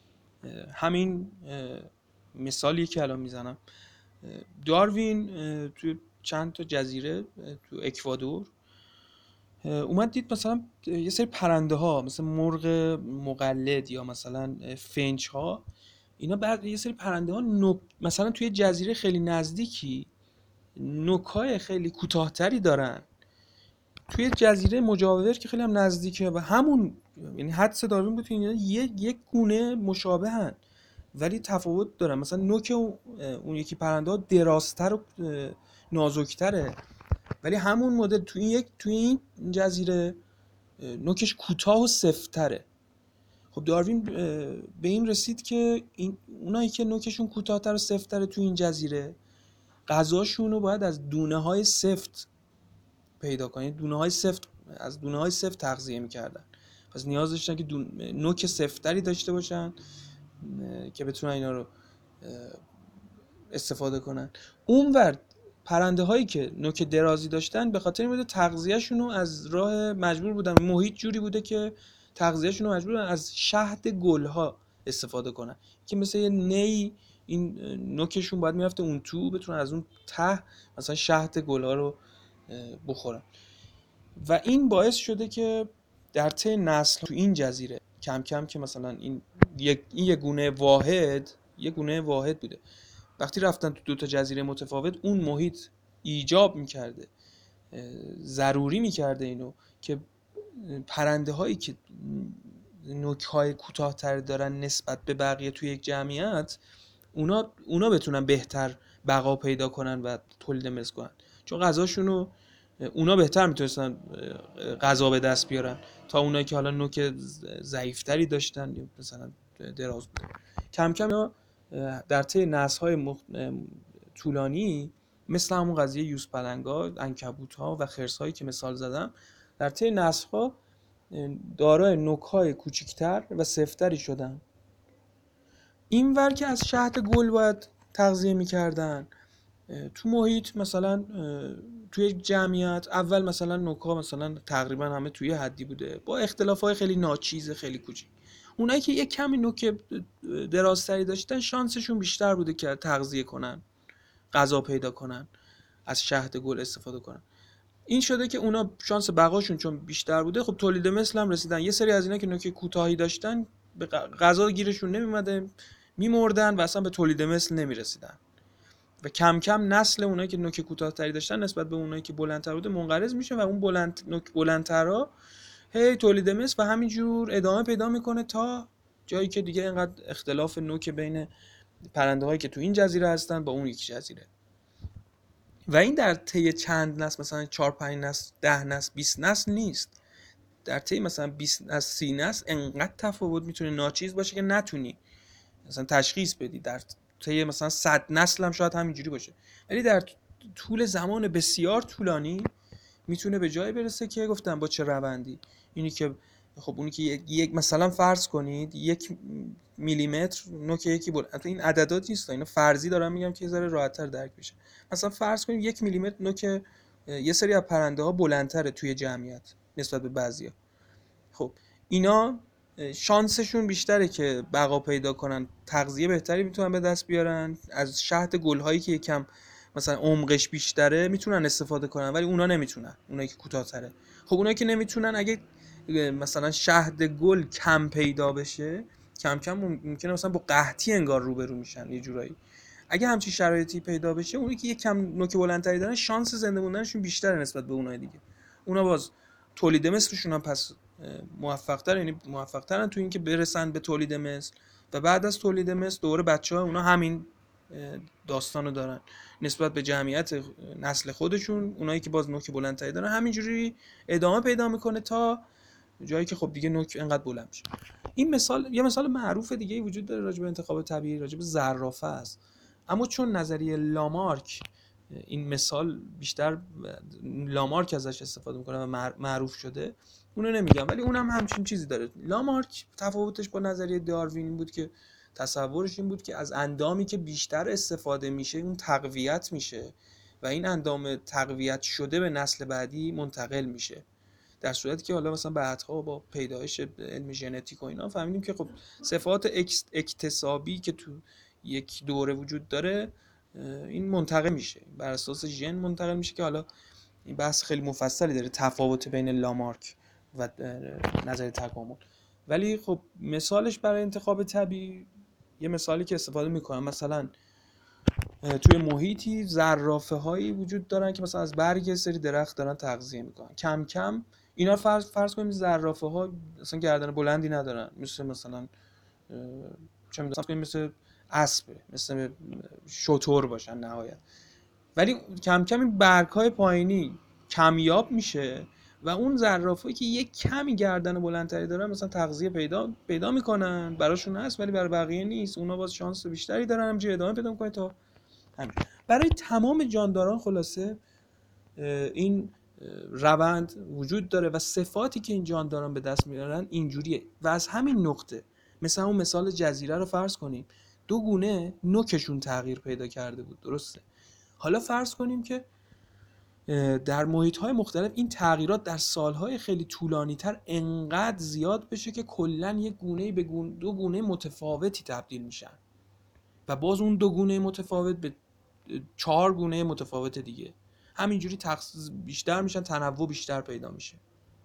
همین مثالی که الان میزنم. داروین توی چند تا جزیره تو اکوادور اومد دید مثلا یه سری پرنده ها مثلا مرغ مقلد یا مثلا فنچ ها، اینا بعد یه سری پرنده ها مثلا توی جزیره خیلی نزدیکی نوک‌های خیلی کوتاه‌تری دارن، توی جزیره مجاور که خیلی هم نزدیکه و همون یعنی حدس داروین بود اینا یک گونه مشابهن ولی تفاوت دارن. مثلا نوک اون یکی پرنده ها درازتر و نازکتره ولی همون مدل توی این جزیره نوکش کوتاه و سفت‌تره. خب داروین به این رسید که اونایی که نوکشون کوتاه‌تر و سفت‌تره توی این جزیره غذاشون رو باید از دونه‌های سفت پیدا کنن، از دونه‌های سفت تغذیه می‌کردن. پس نیاز داشتن که نوک سفت‌تری داشته باشن که بتونن اینا رو استفاده کنن. اونور پرنده هایی که نوک درازی داشتن به خاطر این بوده تغذیه‌شون رو از راه مجبور بودن، محیط جوری بوده که تغذیه‌شون رو مجبور بودن از شهد گلها استفاده کنن که مثل یه نی این نوکشون باید میرفته اون تو بتونن از اون ته مثلا شهد گلها رو بخورن. و این باعث شده که در طی نسل تو این جزیره کم کم که مثلا این یه گونه واحد بوده، وقتی رفتن تو 2 تا جزیره متفاوت اون محیط ایجاب میکرده، ضروری میکرده اینو که پرنده هایی که نوک های کوتاه‌تر دارن نسبت به بقیه توی یک جمعیت، اونا بتونن بهتر بقا پیدا کنن و تولید مثل کنن، چون غذاشونو اونا بهتر میتونستن غذا به دست بیارن تا اونایی که حالا نوک ضعیفتری داشتن یا مثلا دراز بودن. کم کم اینا در طی نسل‌های طولانی مثل همون قضیه یوزپلنگا، عنکبوت‌ها و خرس‌هایی که مثال زدم، در طی نسل‌ها دارای نوک‌های کوچکتر و سفتری شدن. اینور که از شهد گل باید تغذیه می‌کردن، تو محیط مثلا توی یک جمعیت اول مثلا نوک‌ها مثلا تقریبا همه توی حدی بوده با اختلاف‌های خیلی ناچیز خیلی کوچیک. اونایی که یک کمی نوک درازتری داشتن شانسشون بیشتر بوده که تغذیه کنن، غذا پیدا کنن، از شهد گل استفاده کنن. این شده که اونا شانس بقاشون چون بیشتر بوده خب تولید مثل هم رسیدن. یه سری از اینا که نوک کوتاهی داشتن به غذا گیرشون نمیومده، میمردن و اصلا به تولید مثل نمیرسیدن و کم کم نسل اونایی که نوک کوتاه‌تری داشتن نسبت به اونایی که بلندتر بوده منقرض میشه و اون نوک بلندترها هی تولید مثل و همینجور ادامه پیدا میکنه تا جایی که دیگه اینقدر اختلاف نوک بین پرنده هایی که تو این جزیره هستن با اون یک جزیره و این در طی چند نسل مثلا 4 5 نسل 10 نسل 20 نسل نیست، در طی مثلا 20 نسل 30 نسل انقدر تفاوت میتونه ناچیز باشه که نتونی مثلا تشخیص بدی. در طی مثلا 100 نسل هم شاید همینجوری باشه، ولی در طول زمان بسیار طولانی میتونه به جای برسه که گفتم با چه روندی. اینی که خب اونی که یک مثلا فرض کنید 1 میلیمتر نوک یکی بود، این عددات نیست اینا فرضی دارم میگم که یه ذره راحت‌تر درک بشه. مثلا فرض کنید 1 میلیمتر نوک یه سری از پرنده ها بلندتره توی جمعیت نسبت به بعضیا. خب اینا شانسشون بیشتره که بقا پیدا کنن، تغذیه بهتری میتونن به دست بیارن، از شهد گل‌هایی که یکم مثلا عمقش بیشتره میتونن استفاده کنن، ولی اونا نمیتونن، اونایی که کوتاه‌تره. خب اونایی که نمیتونن اگه مثلا شهد گل کم پیدا بشه کم کم ممکنه مثلا با قحطی انگار روبرو میشن یه جورایی. اگه همچین شرایطی پیدا بشه اونایی که یکم نوک بلندتری دارن شانس زنده موندنشون بیشتره نسبت به اونای دیگه. اونا باز تولید مثلشون هم پس موفق‌تر، یعنی موفق‌ترن تو این که برسن به تولید مثل و بعد از تولید مثل دوره بچه‌ها اونا همین داستانو دارن نسبت به جمعیت نسل خودشون. اونایی که باز نوک بلندتری دارن همینجوری ادامه پیدا میکنه تا جایی که خب دیگه نوک انقدر بلند میشه. این مثال یه مثال معروف دیگه وجود داره راجع به انتخاب طبیعی، راجع به زرافه است، اما چون نظریه لامارک این مثال بیشتر لامارک ازش استفاده میکنه و معروف شده اونو نمیگم، ولی اونم همچین چیزی داره. لامارک تفاوتش با نظریه داروین این بود که تصورش این بود که از اندامی که بیشتر استفاده میشه اون تقویت میشه و این اندام تقویت شده به نسل بعدی منتقل میشه، در صورتی که حالا مثلا بعدها با پیدایش علم ژنتیک و اینا فهمیدیم که خب صفات اکتسابی که تو یک دوره وجود داره این منتقل میشه، بر اساس ژن منتقل میشه، که حالا این بحث خیلی مفصلی داره تفاوت بین لامارک و نظریه تکامل. ولی خب مثالش برای انتخاب طبیعی یه مثالی که استفاده میکنم مثلا توی محیطی زرافه هایی وجود دارن که مثلا از برگ سری درخت دارن تغذیه میکنن، کم کم اینا فرض کنیم زرافه ها مثلا گردن بلندی ندارن، مثلا چه میدونم مثل اسب، مثل شتر باشن نهایت، ولی کم کم این برگ های پایینی کمیاب میشه و اون زرافه‌ای که یک کمی گردن بلندتری دارن مثلا تغذیه پیدا میکنن، براشون هست ولی برای بقیه نیست، اونا باز شانس بیشتری دارن همینجوری ادامه پیدا میکنن تا همین. برای تمام جانداران خلاصه این روند وجود داره و صفاتی که این جانداران به دست میارن اینجوریه و از همین نقطه مثلا اون مثال جزیره رو فرض کنیم 2 گونه نوکشون تغییر پیدا کرده بود، درسته؟ حالا فرض کنیم که در محیط‌های مختلف این تغییرات در سالهای خیلی طولانی‌تر انقدر زیاد بشه که کلاً یک گونه به دو گونه متفاوتی تبدیل میشن و باز اون دو گونه متفاوت به 4 گونه متفاوت دیگه، همینجوری بیشتر میشن، تنوع بیشتر پیدا میشه.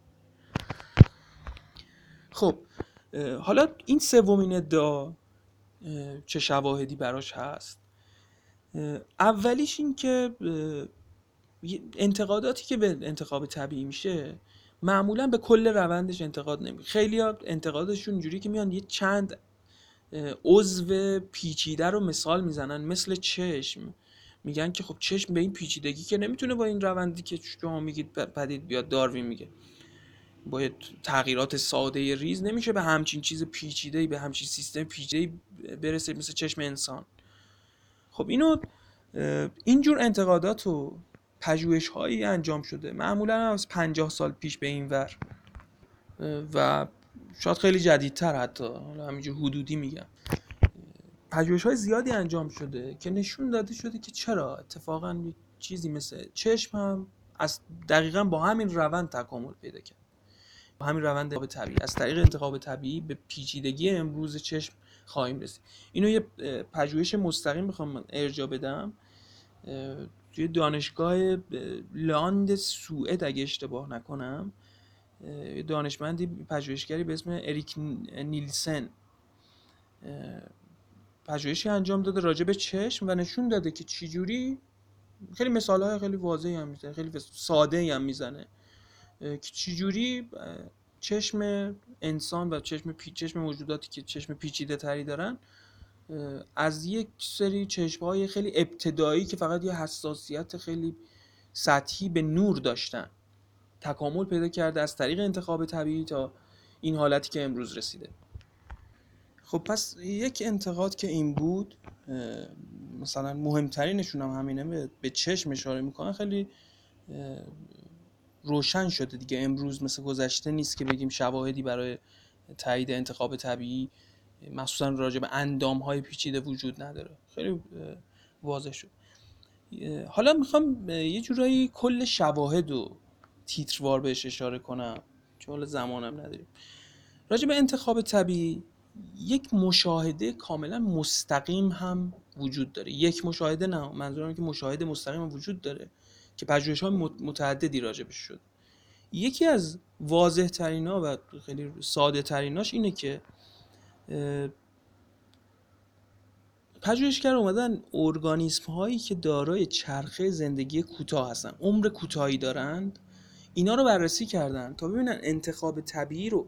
خب حالا این سومین ادعا چه شواهدی براش هست؟ اولیش این که انتقاداتی که به انتخاب طبیعی میشه معمولا به کل روندش انتقاد نمیشه. خیلی‌ها انتقادشون اینجوری که میان یه چند عضو پیچیده رو مثال میزنن، مثل چشم. میگن که خب چشم به این پیچیدگی که نمیتونه با این روندی که شما میگید پدید بیاد. داروین میگه باید تغییرات ساده ریز نمیشه به همچین چیز پیچیده‌ای، به همچین سیستم پیچیده‌ای برسه مثل چشم انسان. خب اینجور انتقادات و پژوهش‌هایی انجام شده معمولا از 50 سال پیش به این ور و شاید خیلی جدیدتر، حتی حالا همینجور حدودی میگم، پژوهش‌های زیادی انجام شده که نشون داده شده که چرا اتفاقاً چیزی مثل چشم هم از دقیقاً با همین روند تکامل پیدا کرد، با همین روند انتخاب طبیعی. از طریق انتخاب طبیعی به پیچیدگی امروز چشم خواهیم رسید. اینو یه پژوهش مستقیم بخوام ارجاع بدم، توی دانشگاه لاند سوئد اگه اشتباه نکنم، دانشمندی پژوهشگری به اسم اریک نیلسن پژوهشی انجام داده راجع به چشم و نشون داده که چجوری، خیلی مثال‌های خیلی واضحی هم میزنه، خیلی ساده‌ای هم میزنه که چجوری چشم انسان و چشم موجوداتی که چشم پیچیده تری دارن از یک سری چشم‌های خیلی ابتدایی که فقط یه حساسیت خیلی سطحی به نور داشتن تکامل پیدا کرده از طریق انتخاب طبیعی تا این حالتی که امروز رسیده. خب پس یک انتقاد که این بود، مثلا مهمترینشون هم همینه، به چشم اشاره میکنن، خیلی روشن شده دیگه. امروز مثل گذشته نیست که بگیم شواهدی برای تایید انتخاب طبیعی مخصوصا راجع به اندام‌های پیچیده وجود نداره، خیلی واضح شد. حالا میخوام یه جورایی کل شواهد و تیتروار بهش اشاره کنم چون حالا زمانم نداریم. راجع به انتخاب طبیعی یک مشاهده کاملا مستقیم هم وجود داره. یک مشاهده نه، منظورم که مشاهده مستقیم هم وجود داره که پژوهش‌های متعددی راجبش شد. یکی از واضح ترینا و خیلی ساده تریناش اینه که پژوهشگر اومدن ارگانیسم هایی که دارای چرخه زندگی کوتاه هستن، عمر کوتاهی دارند، اینا رو بررسی کردن تا ببینن انتخاب طبیعی رو،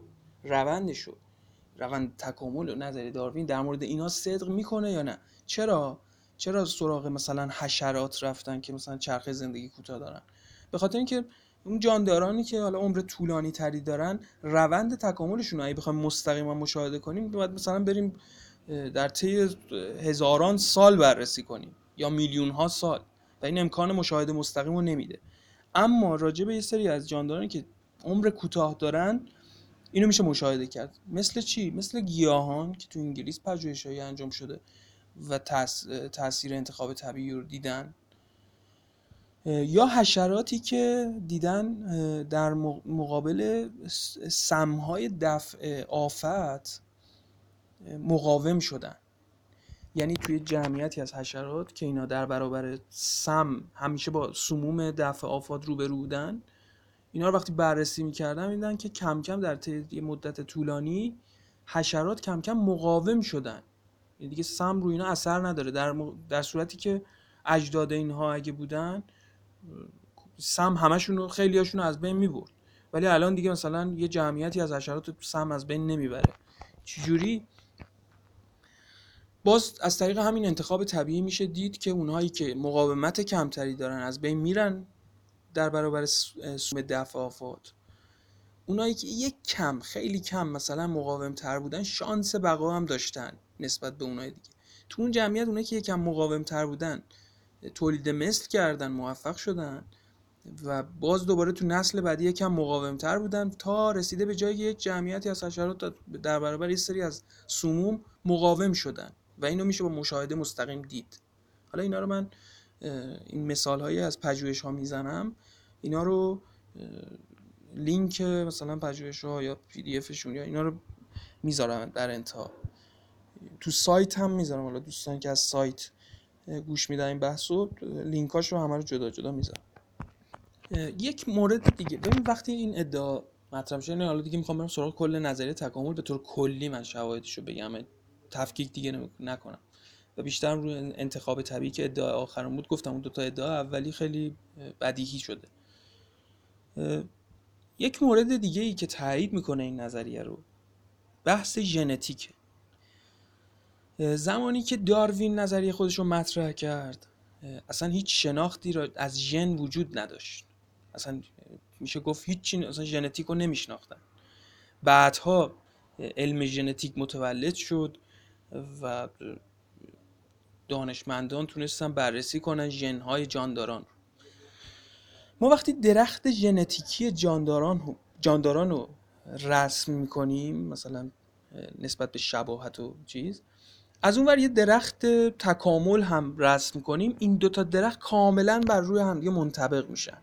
روند تکامل و نظریه داروین در مورد اینا صدق میکنه یا نه. چرا سراغ مثلا حشرات رفتن که مثلا چرخه زندگی کوتاه دارن؟ به خاطر اینکه اون جاندارانی که حالا عمر طولانی تری دارن، روند تکاملشون رو اگه بخوایم مستقیما مشاهده کنیم باید مثلا بریم در طی هزاران سال بررسی کنیم یا میلیون ها سال و این امکان مشاهده مستقیم رو نمیده. اما راجع به یه سری از جاندارانی که عمر کوتاه دارن اینو میشه مشاهده کرد. مثل چی؟ مثل گیاهان که تو انگلیس پژوهش‌هایی انجام شده و تاثیر انتخاب طبیعی رو دیدن، یا حشراتی که دیدن در مقابل سم‌های دفع آفت مقاوم شدن. یعنی توی جمعیتی از حشرات که اینا در برابر سم همیشه با سموم دفع آفات روبرو بودن، اینا رو وقتی بررسی می‌کردن می‌دیدن که کم کم در طی یه مدت طولانی حشرات کم کم مقاوم شدن، یعنی دیگه سم روی اینا اثر نداره. در صورتی که اجداد اینها اگه بودن سم همشون رو، خیلی هاشون رو از بین می‌برد، ولی الان دیگه مثلا یه جمعیتی از حشرات سم از بین نمیبره. چجوری؟ باز از طریق همین انتخاب طبیعی میشه دید که اونهایی که مقاومت کمتری دارن از بین میرن در برابر سم دفع آفات. اونایی که خیلی کم مثلا مقاوم تر بودن شانس بقا هم داشتن نسبت به اونای دیگه. تو اون جمعیت اونایی که یکم مقاوم تر بودن تولید مثل کردن، موفق شدن و باز دوباره تو نسل بعدی یکم مقاوم تر بودن تا رسیده به جایی که یک جمعیتی از حشرات در برابر یه سری از سموم مقاوم شدن و اینو میشه با مشاهده مستقیم دید. حالا اینا رو من این مثال هایی از پژوهش ها میزنم، اینا رو لینک مثلا پژوهش ها یا پی دی افشون یا اینا رو میذارم در انتها. تو سایت هم میذارم، حالا دوستان که از سایت گوش میدن این بحثو لینکاش رو همه رو جدا جدا میذارم. یک مورد دیگه، ببین وقتی این ادعا مطرح میشه، حالا دیگه میخوام برم سراغ کل نظریه تکامل، به طور کلی من شواهدشو بگم، تفکیک دیگه نکنم و بیشتر روی انتخاب طبیعی که ادعا آخرم بود گفتم. اون دو تا ادعا اولی خیلی بدیهی شده. یک مورد دیگه ای که تایید میکنه این نظریه رو، بحث ژنتیک. زمانی که داروین نظریه خودش رو مطرح کرد، اصلا هیچ شناختی را از ژن وجود نداشت، اصلا میشه گفت هیچی، اصلا ژنتیک رو نمیشناختن. بعدها علم ژنتیک متولد شد و دانشمندان تونستن بررسی کنن ژن‌های جانداران. ما وقتی درخت ژنتیکی جانداران رو رسم میکنیم، مثلا نسبت به شباهت و چیز، از اون ور یه درخت تکامل هم رسم کنیم، این دوتا درخت کاملا بر روی هم دیگه منطبق میشن.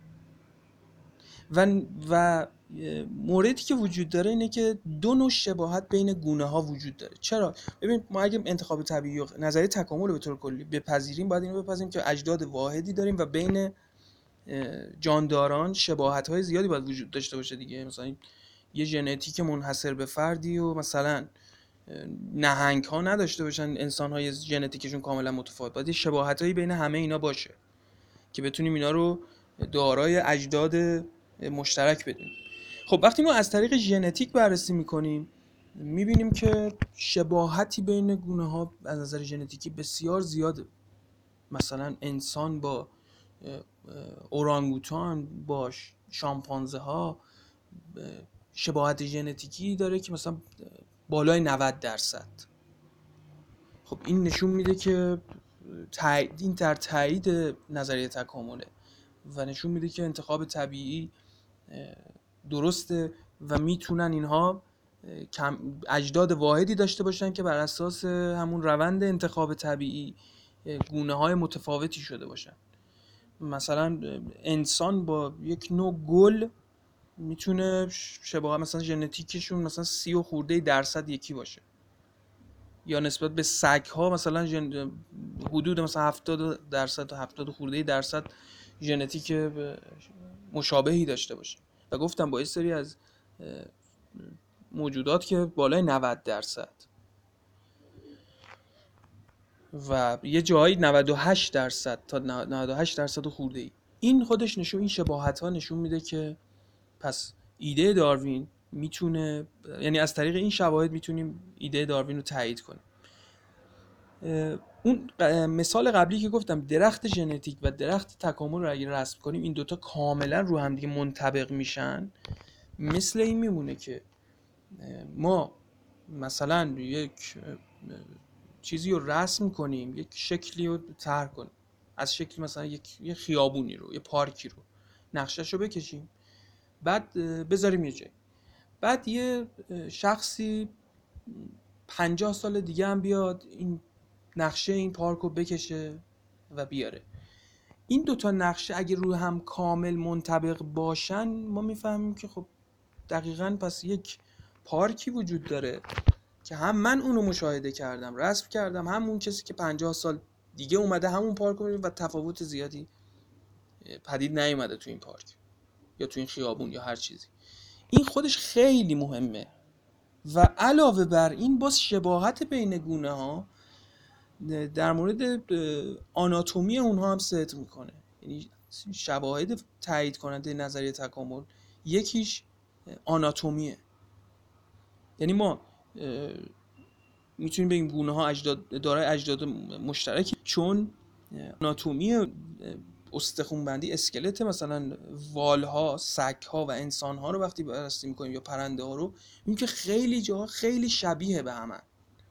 و موردی که وجود داره اینه که دو نوع شباهت بین گونه ها وجود داره. چرا؟ ببین ما اگه انتخاب طبیعی و نظریه تکامل رو به طور کلی بپذیریم، باید اینو بپذیریم که اجداد واحدی داریم و بین جانداران شباهت های زیادی باید وجود داشته باشه دیگه. مثلا یه ژنتیک منحصر به فردی و مثلا نهنگ ها نداشته باشن، انسان های ژنتیکشون کاملا متفاوت، باید یه شباهت هایی بین همه اینا باشه که بتونیم اینا رو دارای اجداد مشترک بدونیم. خب وقتی ما از طریق ژنتیک بررسی میکنیم، میبینیم که شباهتی بین گونه ها از نظر ژنتیکی بسیار زیاده. مثلا انسان با اورانگوتان، با شامپانزه ها شباهت ژنتیکی داره که مثلا بالای 90%. خب این نشون میده که این در تایید نظریه تکامله و نشون میده که انتخاب طبیعی درسته و میتونن اینها اجداد واحدی داشته باشن که بر اساس همون روند انتخاب طبیعی گونه های متفاوتی شده باشن. مثلا انسان با یک نوع گل میتونه شباهت مثلا ژنتیکشون مثلا 30% یکی باشه، یا نسبت به سگ ها مثلا حدود مثلا 70% تا 70% ژنتیک مشابهی داشته باشه. و گفتم با این سری از موجودات که بالای 90% و یه جایی 98% تا 98% خورده‌ای. این خودش این شباهت ها نشون میده که پس ایده داروین میتونه، یعنی از طریق این شواهد میتونیم ایده داروین رو تایید کنیم. اون مثال قبلی که گفتم درخت ژنتیک و درخت تکامل رو اگه رسم کنیم، این دوتا کاملا رو هم دیگه منطبق میشن. مثل این میمونه که ما مثلا یک چیزی رو رسم کنیم، یک شکلی رو طرح کنیم، از شکل مثلا یک خیابونی رو، یه پارکی رو نقشه‌شو بکشیم، بعد بذاریم یه جای، بعد یه شخصی 50 سال دیگه هم بیاد این نقشه این پارک رو بکشه و بیاره. این دوتا نقشه اگه روی هم کامل منطبق باشن، ما میفهمیم که خب دقیقاً پس یک پارکی وجود داره که هم من اونو مشاهده کردم، رسم کردم، هم اون کسی که 50 سال دیگه اومده همون پارک رو و تفاوت زیادی پدید نیومده تو این پارک یا تو این خیابون یا هر چیزی. این خودش خیلی مهمه و علاوه بر این باز شباهت بین گونه ها در مورد آناتومی اونها هم صدق میکنه. یعنی شواهد تایید کننده نظریه تکامل یکیش آناتومیه. یعنی ما میتونیم بگیم گونه ها دارای اجداد مشترکی، چون آناتومی استخوان‌بندی اسکلت مثلا والها، سگ‌ها و انسان‌ها رو وقتی بررسی می‌کنیم یا پرنده ها رو، می‌بینیم که خیلی جاها خیلی شبیه به همن.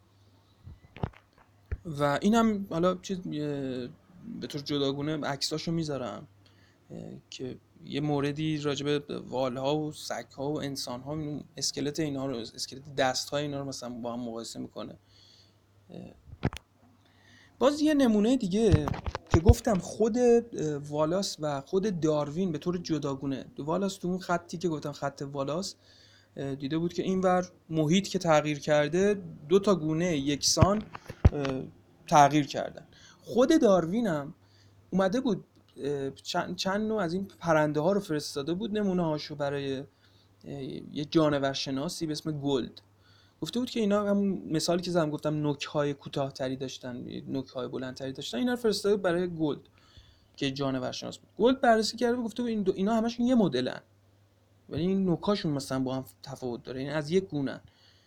و این هم حالا به طور جداگونه عکساشو میذارم که یه موردی راجب والها و سگ‌ها و انسان‌ها، اسکلت اینا رو، اسکلت دست‌های اینا رو مثلا با هم مقایسه میکنه. باز یه نمونه دیگه که گفتم خود والاس و خود داروین به طور جداگونه، والاس تو اون خطی که گفتم خط والاس دیده بود که اینور محیط که تغییر کرده 2 گونه یکسان تغییر کردن. خود داروین هم اومده بود چند نوع از این پرنده ها رو فرستاده بود، نمونه هاشو برای یه جانور شناسی به اسم گلد. گفته بود که اینا همون مثالی که زدم گفتم نوک‌های کوتاه‌تری داشتن، نوک‌های بلندتری داشتن، اینا رو فرستاده بود برای گلد که جانور شناس بود. گلد بررسی کرده بود، گفته بود اینا همشون یه مدلن، ولی این نوکاشون مثلا با هم تفاوت داره، این از یک گونه‌ن.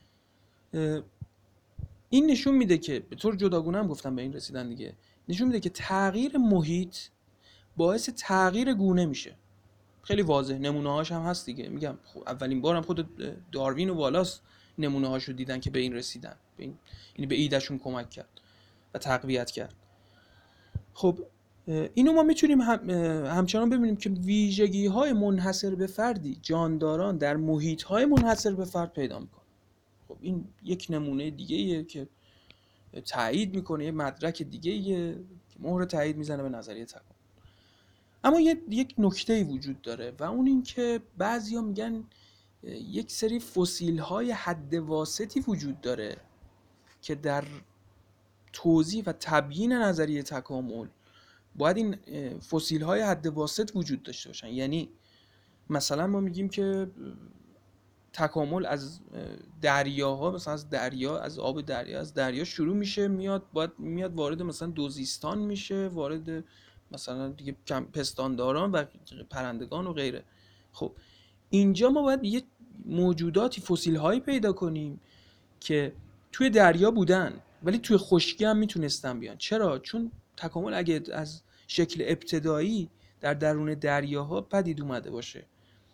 این نشون میده که به طور جداگونه هم گفتم به این رسیدن دیگه، نشون میده که تغییر محیط باعث تغییر گونه میشه. خیلی واضح، نمونه‌هاش هم هست دیگه. میگم خب اولین بارم خود داروین و والاس نمونه‌هاشو دیدن که به این رسیدن، به این یعنی به ایدهشون کمک کرد و تقویت کرد. خب اینو ما میتونیم همچنان ببینیم که ویژگی‌های منحصر به فردی جانداران در محیط‌های منحصر به فرد پیدا میکنن. خب این یک نمونه دیگه‌ایه که تایید میکنه، یه مدرک دیگه‌ایه که مهر تایید میزنه به نظریه تکامل. اما یک نکته‌ای وجود داره و اون این که بعضیا میگن یک سری فسیل‌های حد واسطی وجود داره که در توضیح و تبیین نظریه تکامل باید این فسیل‌های حد واسط وجود داشته باشن. یعنی مثلا ما میگیم که تکامل از دریاها، مثلا از آب دریا، از دریا شروع میشه، میاد وارد مثلا دوزیستان میشه، وارد مثلا دیگه پستانداران و پرندگان و غیره. خب اینجا ما باید یه موجوداتی، فسیل هایی پیدا کنیم که توی دریا بودن ولی توی خشکی هم میتونستن بیان. چرا؟ چون تکامل اگه از شکل ابتدایی در درون دریاها پدید اومده باشه،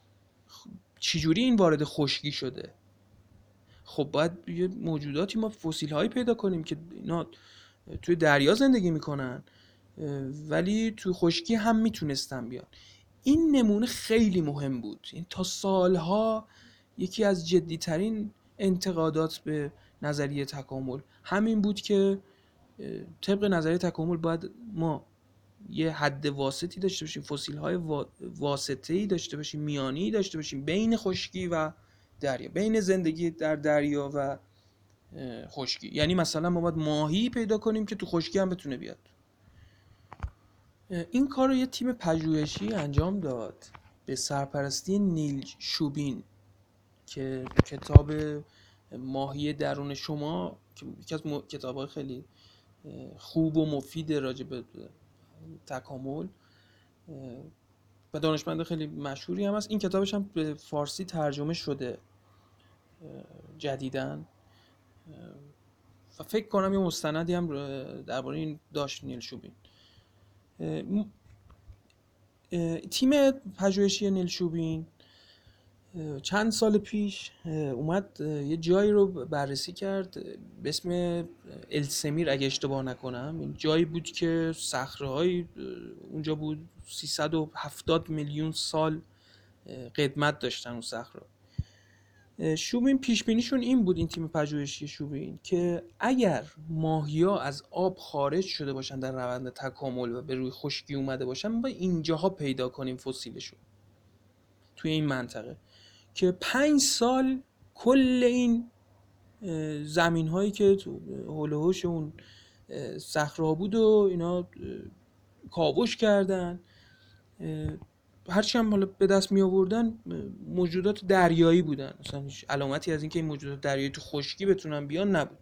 چجوری این وارد خشکی شده؟ خب باید یه موجوداتی، ما فسیل هایی پیدا کنیم که اینا توی دریا زندگی میکنن ولی توی خشکی هم میتونستن بیان. این نمونه خیلی مهم بود. این تا سالها یکی از جدیترین انتقادات به نظریه تکامل همین بود که طبق نظریه تکامل باید ما یه حد واسطی داشته باشیم، فسیل های واسطه‌ای داشته باشیم، میانی داشته باشیم بین خشکی و دریا، بین زندگی در دریا و خشکی. یعنی مثلا ما باید ماهی پیدا کنیم که تو خشکی هم بتونه بیاد. این کار رو یه تیم پژوهشی انجام داد به سرپرستی نیل شوبین که کتاب ماهی درون شما که یکی از کتاب‌های خیلی خوب و مفید راجع به تکامل و دانشمند خیلی مشهوری هم هست، این کتابش هم به فارسی ترجمه شده جدیداً و فکر کنم یه مستندی هم درباره این داشت نیل شوبین. تیم پژوهشی نیل شوبین چند سال پیش اومد یه جایی رو بررسی کرد به اسم السمیر اگه اشتباه نکنم. این جایی بود که صخره‌های اونجا بود 370 میلیون سال قدمت داشتن اون صخره. شوبین پیش بینیشون این بود، این تیم پژوهشی شوبین، که اگر ماهی‌ها از آب خارج شده باشن در روند تکامل و به روی خشکی اومده باشن، ما اینجاها پیدا کنیم فسیلشون توی این منطقه، که 5 سال کل این زمین هایی که تو حول و حوش اون صخره بود و اینا کاوش کردن، هرچی هم حالا به دست می آوردن موجودات دریایی بودن، مثلا هیچ علامتی از اینکه این موجودات دریایی تو خشکی بتونن بیان نبود.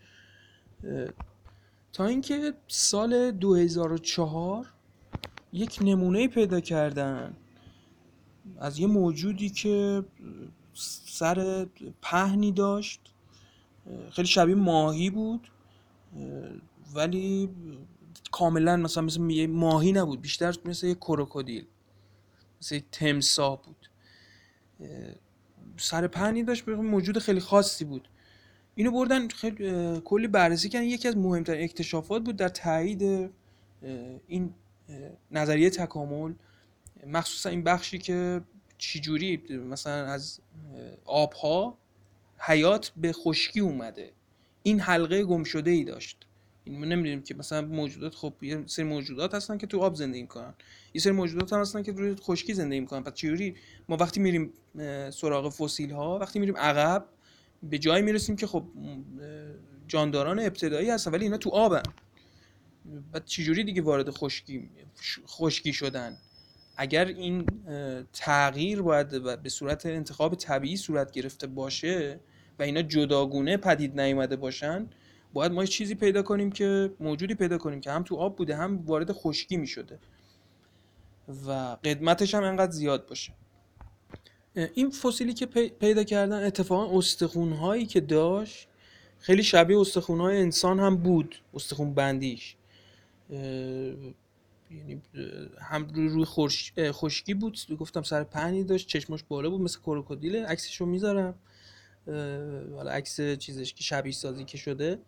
تا اینکه سال 2004 یک نمونه پیدا کردن از یه موجودی که سر پهنی داشت، خیلی شبیه ماهی بود ولی کاملا مثلا مثل یه ماهی نبود، بیشتر مثل یه کروکودیل، مثل یه تمساح بود، سر پهنی داشت، موجود خیلی خاصی بود. اینو بردن خیلی کلی بررسی کردن. یکی از مهمترین اکتشافات بود در تایید این نظریه تکامل، مخصوصا این بخشی که چجوری مثلا از آبها حیات به خشکی اومده. این حلقه گم شده ای داشت، این ما نمی‌دونیم که مثلا موجودات، خب یه سری موجودات هستن که تو آب زندگی می‌کنن، یه سری موجودات هم هستن که روی خشکی زندگی می‌کنن. پس چجوری ما وقتی میریم سراغ فسیل ها، وقتی میریم عقب به جایی میرسیم که خب جانداران ابتدایی هستن ولی اینا تو آبن. بعد چجوری دیگه وارد خشکی شدن؟ اگر این تغییر باید به صورت انتخاب طبیعی صورت گرفته باشه و اینا جداگونه پدید نیامده باشن، باید ما چیزی پیدا کنیم که موجودی پیدا کنیم که هم تو آب بوده هم وارد خشکی می شده و قدمتش هم انقدر زیاد باشه. این فسیلی که پیدا کردن اتفاقا استخوان‌هایی که داشت خیلی شبیه استخوان‌های انسان هم بود، استخوان بندیش. یعنی هم روی خشکی بود، گفتم سر پهنی داشت، چشماش بالا بود مثل کروکودیل. عکسشو میذارم، حالا عکس چیزش که شبیه سازی که شده.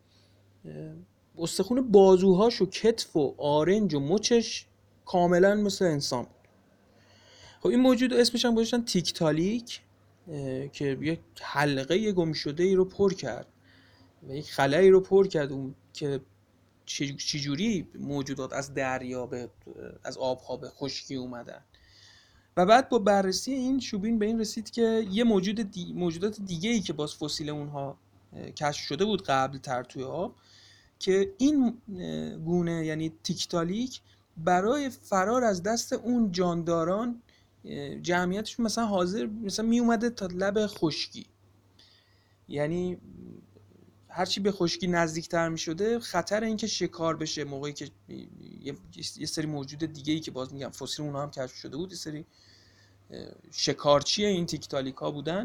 استخون بازوهاش و کتف و آرنج و مچش کاملا مثل انسان بود. خب این موجود اسمش هم گذاشتن تیکتالیک که یک حلقه گم شده ای رو پر کرد و یک خلایی رو پر کرد، اون که چجوری موجودات از دریا از آبها به خشکی اومدن. و بعد با بررسی این شوبین به این رسید که یه موجودات دیگه ای که باز فسیل اونها کشف شده بود قبل تر توی آب، که این گونه یعنی تیکتالیک برای فرار از دست اون جانداران جمعیتش مثلا حاضر مثلا می اومده تا لب خشکی. یعنی هرچی به خشکی نزدیکتر می شده خطر اینکه شکار بشه موقعی که یه سری موجود دیگه ای که باز میگم فسیل اونها هم کشف شده بود، یه سری شکارچی این تیکتالیک ها بودن،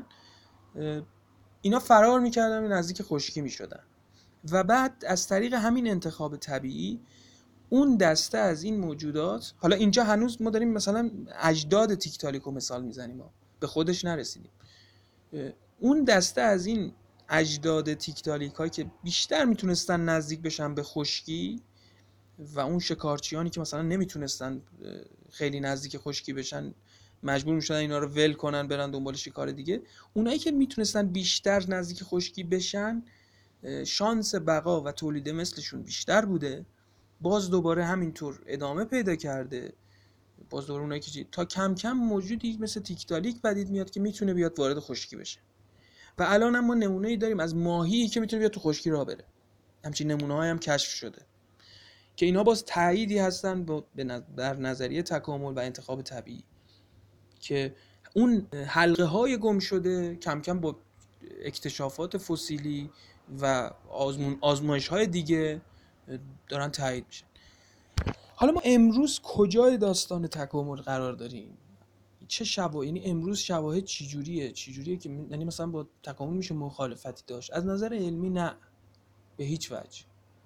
اینا فرار میکردن و نزدیک خشکی میشدن. و بعد از طریق همین انتخاب طبیعی اون دسته از این موجودات، حالا اینجا هنوز ما داریم مثلا اجداد تیکتالیک رو مثال میزنیم، به خودش نرسیدیم. اون دسته از این اجداد تیکتالیک هایی که بیشتر میتونستن نزدیک بشن به خشکی و اون شکارچیانی که مثلا نمیتونستن خیلی نزدیک خشکی بشن مجبور میشدن اینا رو ول کنن برن دنبال شکار دیگه، اونایی که میتونستن بیشتر نزدیک خشکی بشن شانس بقا و تولید مثلشون بیشتر بوده. باز دوباره همینطور ادامه پیدا کرده، باز دوباره اونایی که تا کم کم موجودی مثل تیکتالیک پدید میاد که میتونه بیاد وارد خشکی بشه. و الان هم ما نمونه‌ای داریم از ماهی که میتونه بیاد تو خشکی راه بره. همچین نمونه‌هایی هم کشف شده که اینا باز تأییدی هستن در نظریه تکامل و انتخاب طبیعی، که اون حلقه های گم شده کم کم با اکتشافات فسیلی و آزمایش های دیگه دارن تأیید میشن. حالا ما امروز کجای داستان تکامل قرار داریم؟ چه یعنی امروز شواهد چجوریه که یعنی مثلا با تکامل میشه مخالفتی داشت؟ از نظر علمی نه، به هیچ وجه.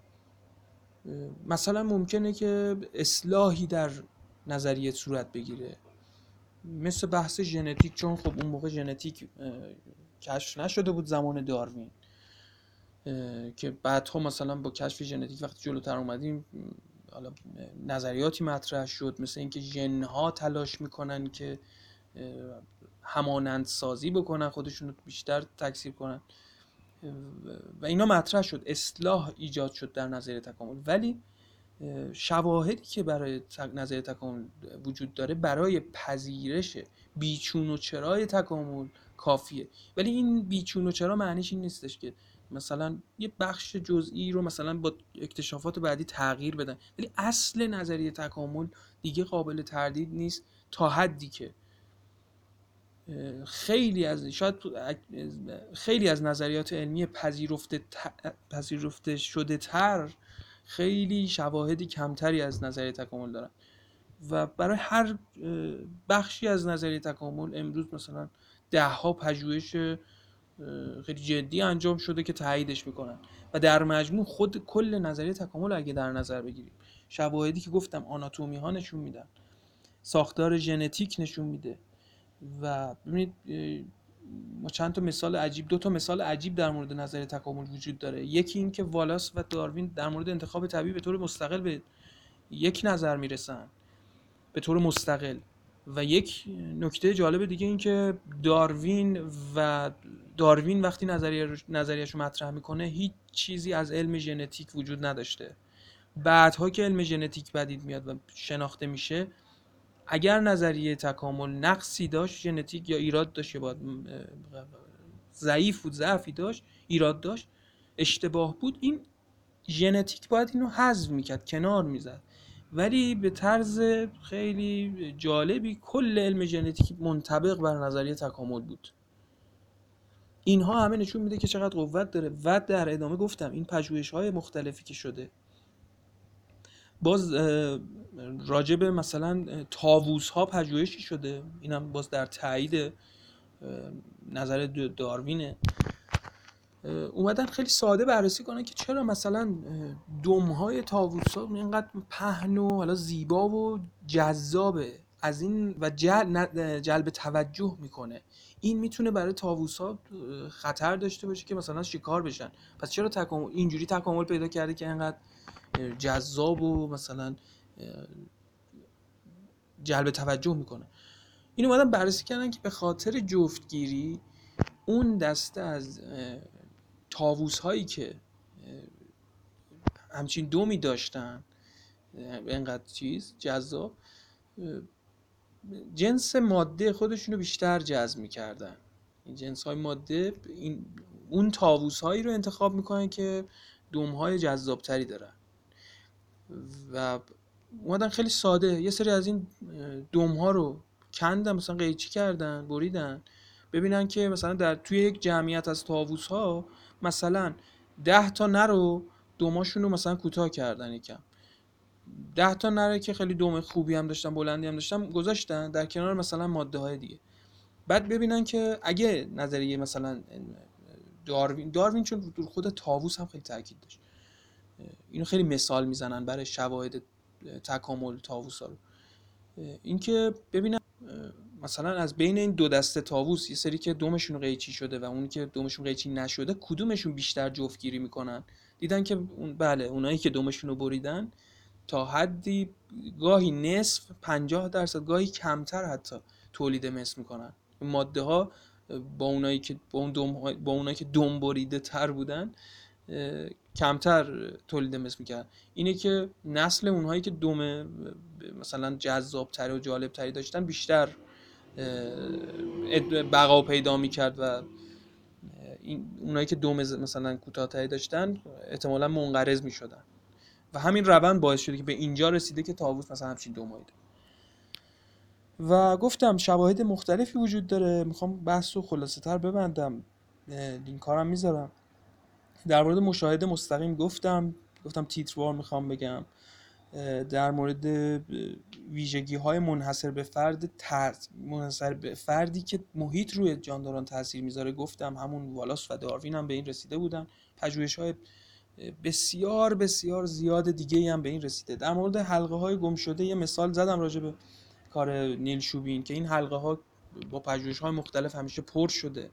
مثلا ممکنه که اصلاحی در نظریه صورت بگیره، مثل بحث ژنتیک، چون خب اون موقع ژنتیک کشف نشده بود زمان داروین، که بعدها مثلا با کشف ژنتیک وقتی جلوتر اومدیم حالا نظریاتی مطرح شد، مثل اینکه ژن‌ها تلاش میکنن که همانند سازی بکنن، خودشون رو بیشتر تکثیر کنن و اینا مطرح شد، اصلاح ایجاد شد در نظریه تکامل. ولی شواهدی که برای نظریه تکامل وجود داره برای پذیرش بیچون و چرای تکامل کافیه. ولی این بیچون و چرا معنیش این نیستش که مثلا یه بخش جزئی رو مثلا با اکتشافات بعدی تغییر بدن، ولی اصل نظریه تکامل دیگه قابل تردید نیست، تا حدی که خیلی از نظریات علمی پذیرفته شده تر خیلی شواهدی کمتری از نظریه تکامل دارن و برای هر بخشی از نظریه تکامل امروز مثلا 10 پژوهش خیلی جدی انجام شده که تاییدش میکنن و در مجموع خود کل نظریه تکامل اگه در نظر بگیریم، شواهدی که گفتم آناتومی ها نشون میدن، ساختار ژنتیک نشون میده و ببینید ما چند تا مثال عجیب، 2 تا مثال عجیب در مورد نظریه تکامل وجود داره. یکی این که والاس و داروین در مورد انتخاب طبیعی به طور مستقل به یک نظر میرسن، به طور مستقل. و یک نکته جالب دیگه این که داروین و داروین وقتی نظریه‌شو مطرح میکنه هیچ چیزی از علم ژنتیک وجود نداشته. بعدها که علم ژنتیک پدید میاد و شناخته میشه، اگر نظریه تکامل نقصی داشت ژنتیک، یا ایراد داشت، یا ضعیف بود، ضعفی داشت، ایراد داشت، اشتباه بود، این ژنتیک باید اینو حذف میکرد، کنار میزد. ولی به طرز خیلی جالبی کل علم ژنتیک منطبق بر نظریه تکامل بود. اینها همه نشون میده که چقدر قوت داره. و در ادامه گفتم این پژوهش‌های مختلفی که شده، باز راجب مثلا طاووس‌ها پژوهشی شده، اینم باز در تایید نظر داروینه. اومدن خیلی ساده بررسی کنن که چرا مثلا دم‌های طاووس‌ها اینقدر پهن و حالا زیبا و جذابه، از این و جلب توجه میکنه. این میتونه برای طاووس‌ها خطر داشته باشه که مثلا شکار بشن. پس چرا اینجوری تکامل پیدا کرده که اینقدر جذاب و مثلا جلب توجه میکنه؟ این اومدن بررسی کردن که به خاطر جفتگیری اون دسته از طاووس هایی که همچین دومی داشتن، اینقدر جذاب، جنس ماده خودشونو بیشتر جذب میکردن. این جنس های ماده اون طاووس هایی رو انتخاب میکنن که دم های جذاب تری دارن. و اومدن خیلی ساده یه سری از این دم ها رو کندن، مثلا قیچی کردن، بریدن، ببینن که مثلا توی یک جمعیت از طاووس ها مثلا 10 تا نر رو دماشون رو مثلا کوتاه کردن، یکم 10 تا نره که خیلی دم خوبی هم داشتن، بلندی هم داشتن، گذاشتن در کنار مثلا ماده های دیگه. بعد ببینن که اگه نظریه مثلا داروین چون خود طاووس هم خیلی تاکید داشت، اینو خیلی مثال میزنن برای شواهد تکامل طاووسا رو، اینکه ببینن مثلا از بین این دو دسته طاووس، یه سری که دمشون قیچی شده و اون که دمشون قیچی نشده، کدومشون بیشتر جفتگیری میکنن. دیدن که اونایی که دمشون رو بریدن تا حدی گاهی نصف، 50%، گاهی کمتر حتی تولید مثل میکنن. ماده ها با اونایی که با اونایی که دم بریده تر بودن کمتر تولید مثل میکرد. اینه که نسل اونهایی که دم مثلا جذاب تری و جالب تری داشتن بیشتر بقا پیدا میکرد و اونایی که دم مثلا کوتاه‌تری داشتن احتمالاً منقرض میشدن. و همین روند باعث شده که به اینجا رسیده که طاووس مثلا همچین دمایی داره. و گفتم شواهد مختلفی وجود داره. میخوام بحث رو خلاصه تر ببندم، لینکارم میذارم. در مورد مشاهده مستقیم گفتم تیتروار میخوام بگم. در مورد ویژگی های منحصر به فردی که محیط روی جانداران تاثیر میذاره گفتم. همون والاس و داروین هم به این رسیده بودن. پژوهش های بسیار بسیار زیاد دیگه هم به این رسیده. در مورد حلقه های گم شده یه مثال زدم راجع به کار نیل شوبین که این حلقه ها با پژوهش های مختلف همیشه پر شده.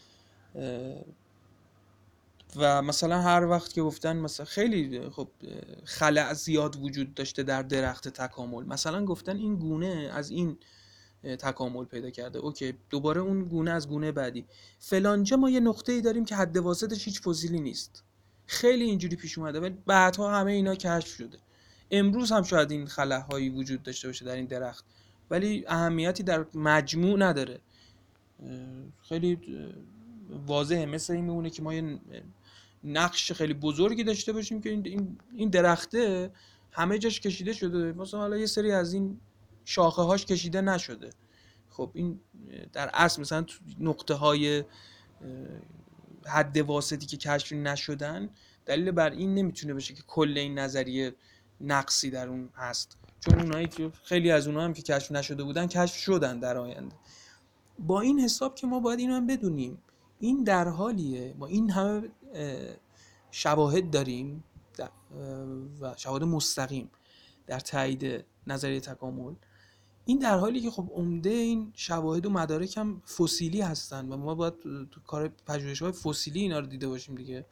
و مثلا هر وقت که گفتن مثلا خیلی خب خلأ زیاد وجود داشته در درخت تکامل، مثلا گفتن این گونه از این تکامل پیدا کرده، اوکی، دوباره اون گونه از گونه بعدی، فلانجا ما یه نقطه‌ای داریم که حد واسطش هیچ فسیلی نیست. خیلی اینجوری پیش اومده ولی بعدها همه اینا کشف شده. امروز هم شاید این خلاهایی وجود داشته باشه در این درخت ولی اهمیتی در مجموع نداره. خیلی واضحه، مثل این میمونه که ما یه نقش خیلی بزرگی داشته باشیم که این درخته همه جاش کشیده شده، مثلا حالا یه سری از این شاخه هاش کشیده نشده. خب این در اصل مثلا نقطه های حد واسطی که کشف نشدن دلیل بر این نمیتونه باشه که کل این نظریه نقصی در اون هست، چون اونایی که خیلی از اونها هم که کشف نشده بودن کشف شدن در آینده. با این حساب که ما باید اینو هم بدونیم، این در حالیه ما این همه شواهد داریم و شواهد مستقیم در تایید نظریه تکامل، این در حالی که خب عمده این شواهد و مدارک هم فسیلی هستن و ما باید تو کار پژوهش‌های فسیلی اینا رو دیده باشیم دیگه.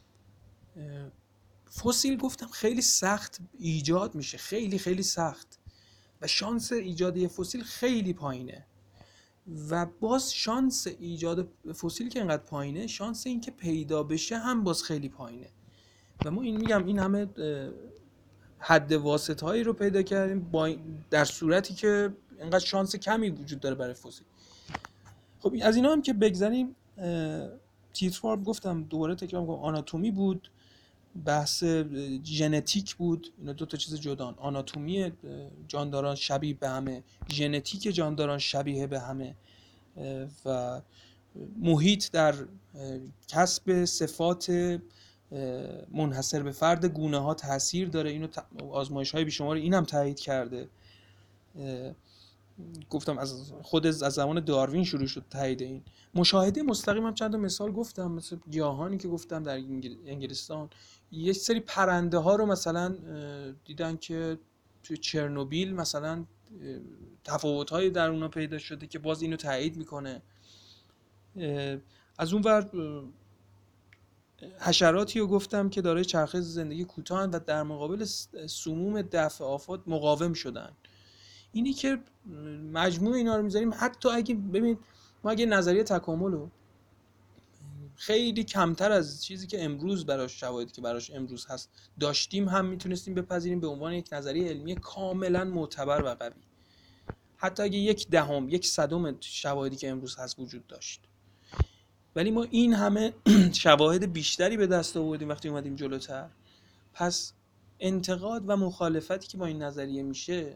فسیل گفتم خیلی سخت ایجاد میشه، خیلی خیلی سخت، و شانس ایجاد یه فسیل خیلی پایینه. و باز شانس ایجاد فسیل که انقدر پایینه، شانس این که پیدا بشه هم باز خیلی پایینه. و ما این همه حد واسط هایی رو پیدا کردیم در صورتی که انقدر شانس کمی وجود داره برای فسیل. خب از اینا هم که بگذاریم، تیتروار گفتم دوباره تکرار میکنم، آناتومی بود، بحث ژنتیک بود. اینا دو تا چیز جدان، آناتومی جانداران شبیه به همه، ژنتیک جانداران شبیه به همه، و محیط در کسب صفات منحصر به فرد گونه ها تاثیر داره. اینو آزمایش های بیشمار اینم تایید کرده. گفتم از زمان داروین شروع شد تایید این. مشاهده مستقیم هم چند تا مثال گفتم، مثل گیاهانی که گفتم در انگلستان، یه سری پرنده ها رو مثلا دیدن که توی چرنوبیل مثلا تفاوت هایی در اونا پیدا شده که باز اینو تایید میکنه. از اون ور حشراتی رو گفتم که دارای چرخه زندگی کوتاهن و در مقابل سموم دفع آفات مقاوم شدن. اینی که مجموع اینا رو میذاریم، حتی اگه ببینید ما اگه نظریه تکامل رو خیلی کمتر از چیزی که امروز براش، شواهدی که براش امروز هست داشتیم هم میتونستیم بپذیریم به عنوان یک نظریه علمی کاملا معتبر و قوی، حتی اگه 1/100 شواهدی که امروز هست وجود داشت. ولی ما این همه شواهد بیشتری به دست آوردیم وقتی اومدیم جلوتر، پس انتقاد و مخالفتی که با این نظریه میشه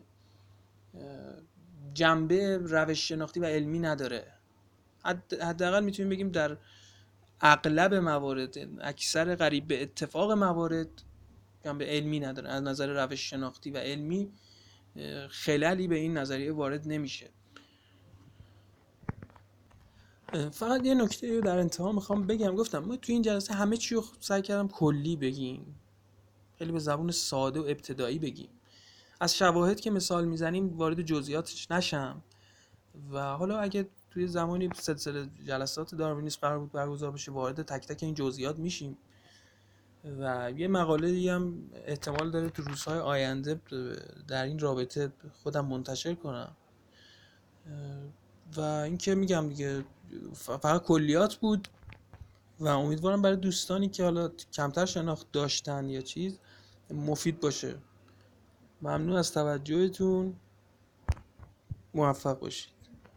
جنبه روش شناختی و علمی نداره. حداقل میتونیم بگیم در اغلب موارد، اکثر قریب به اتفاق موارد، جنبه علمی نداره. از نظر روش شناختی و علمی خللی به این نظریه وارد نمیشه. فقط یه نکته در انتها میخوام بگم. گفتم ما تو این جلسه همه چی رو سعی کردم کلی بگیم، خیلی به زبون ساده و ابتدایی بگیم، از شواهد که مثال میزنیم وارد جزئیاتش نشم. و حالا اگه توی زمانی سلسله جلسات داروینیسم قرار بود برگزار بشه، وارد تک تک این جزئیات میشیم. و یه مقاله دیگه هم احتمال داره تو روزهای آینده در این رابطه خودم منتشر کنم. و این که میگم دیگه فقط کلیات بود و امیدوارم برای دوستانی که حالا کمتر شناخت داشتن یا چیز مفید باشه. ممنون از توجهتون، موفق باشید.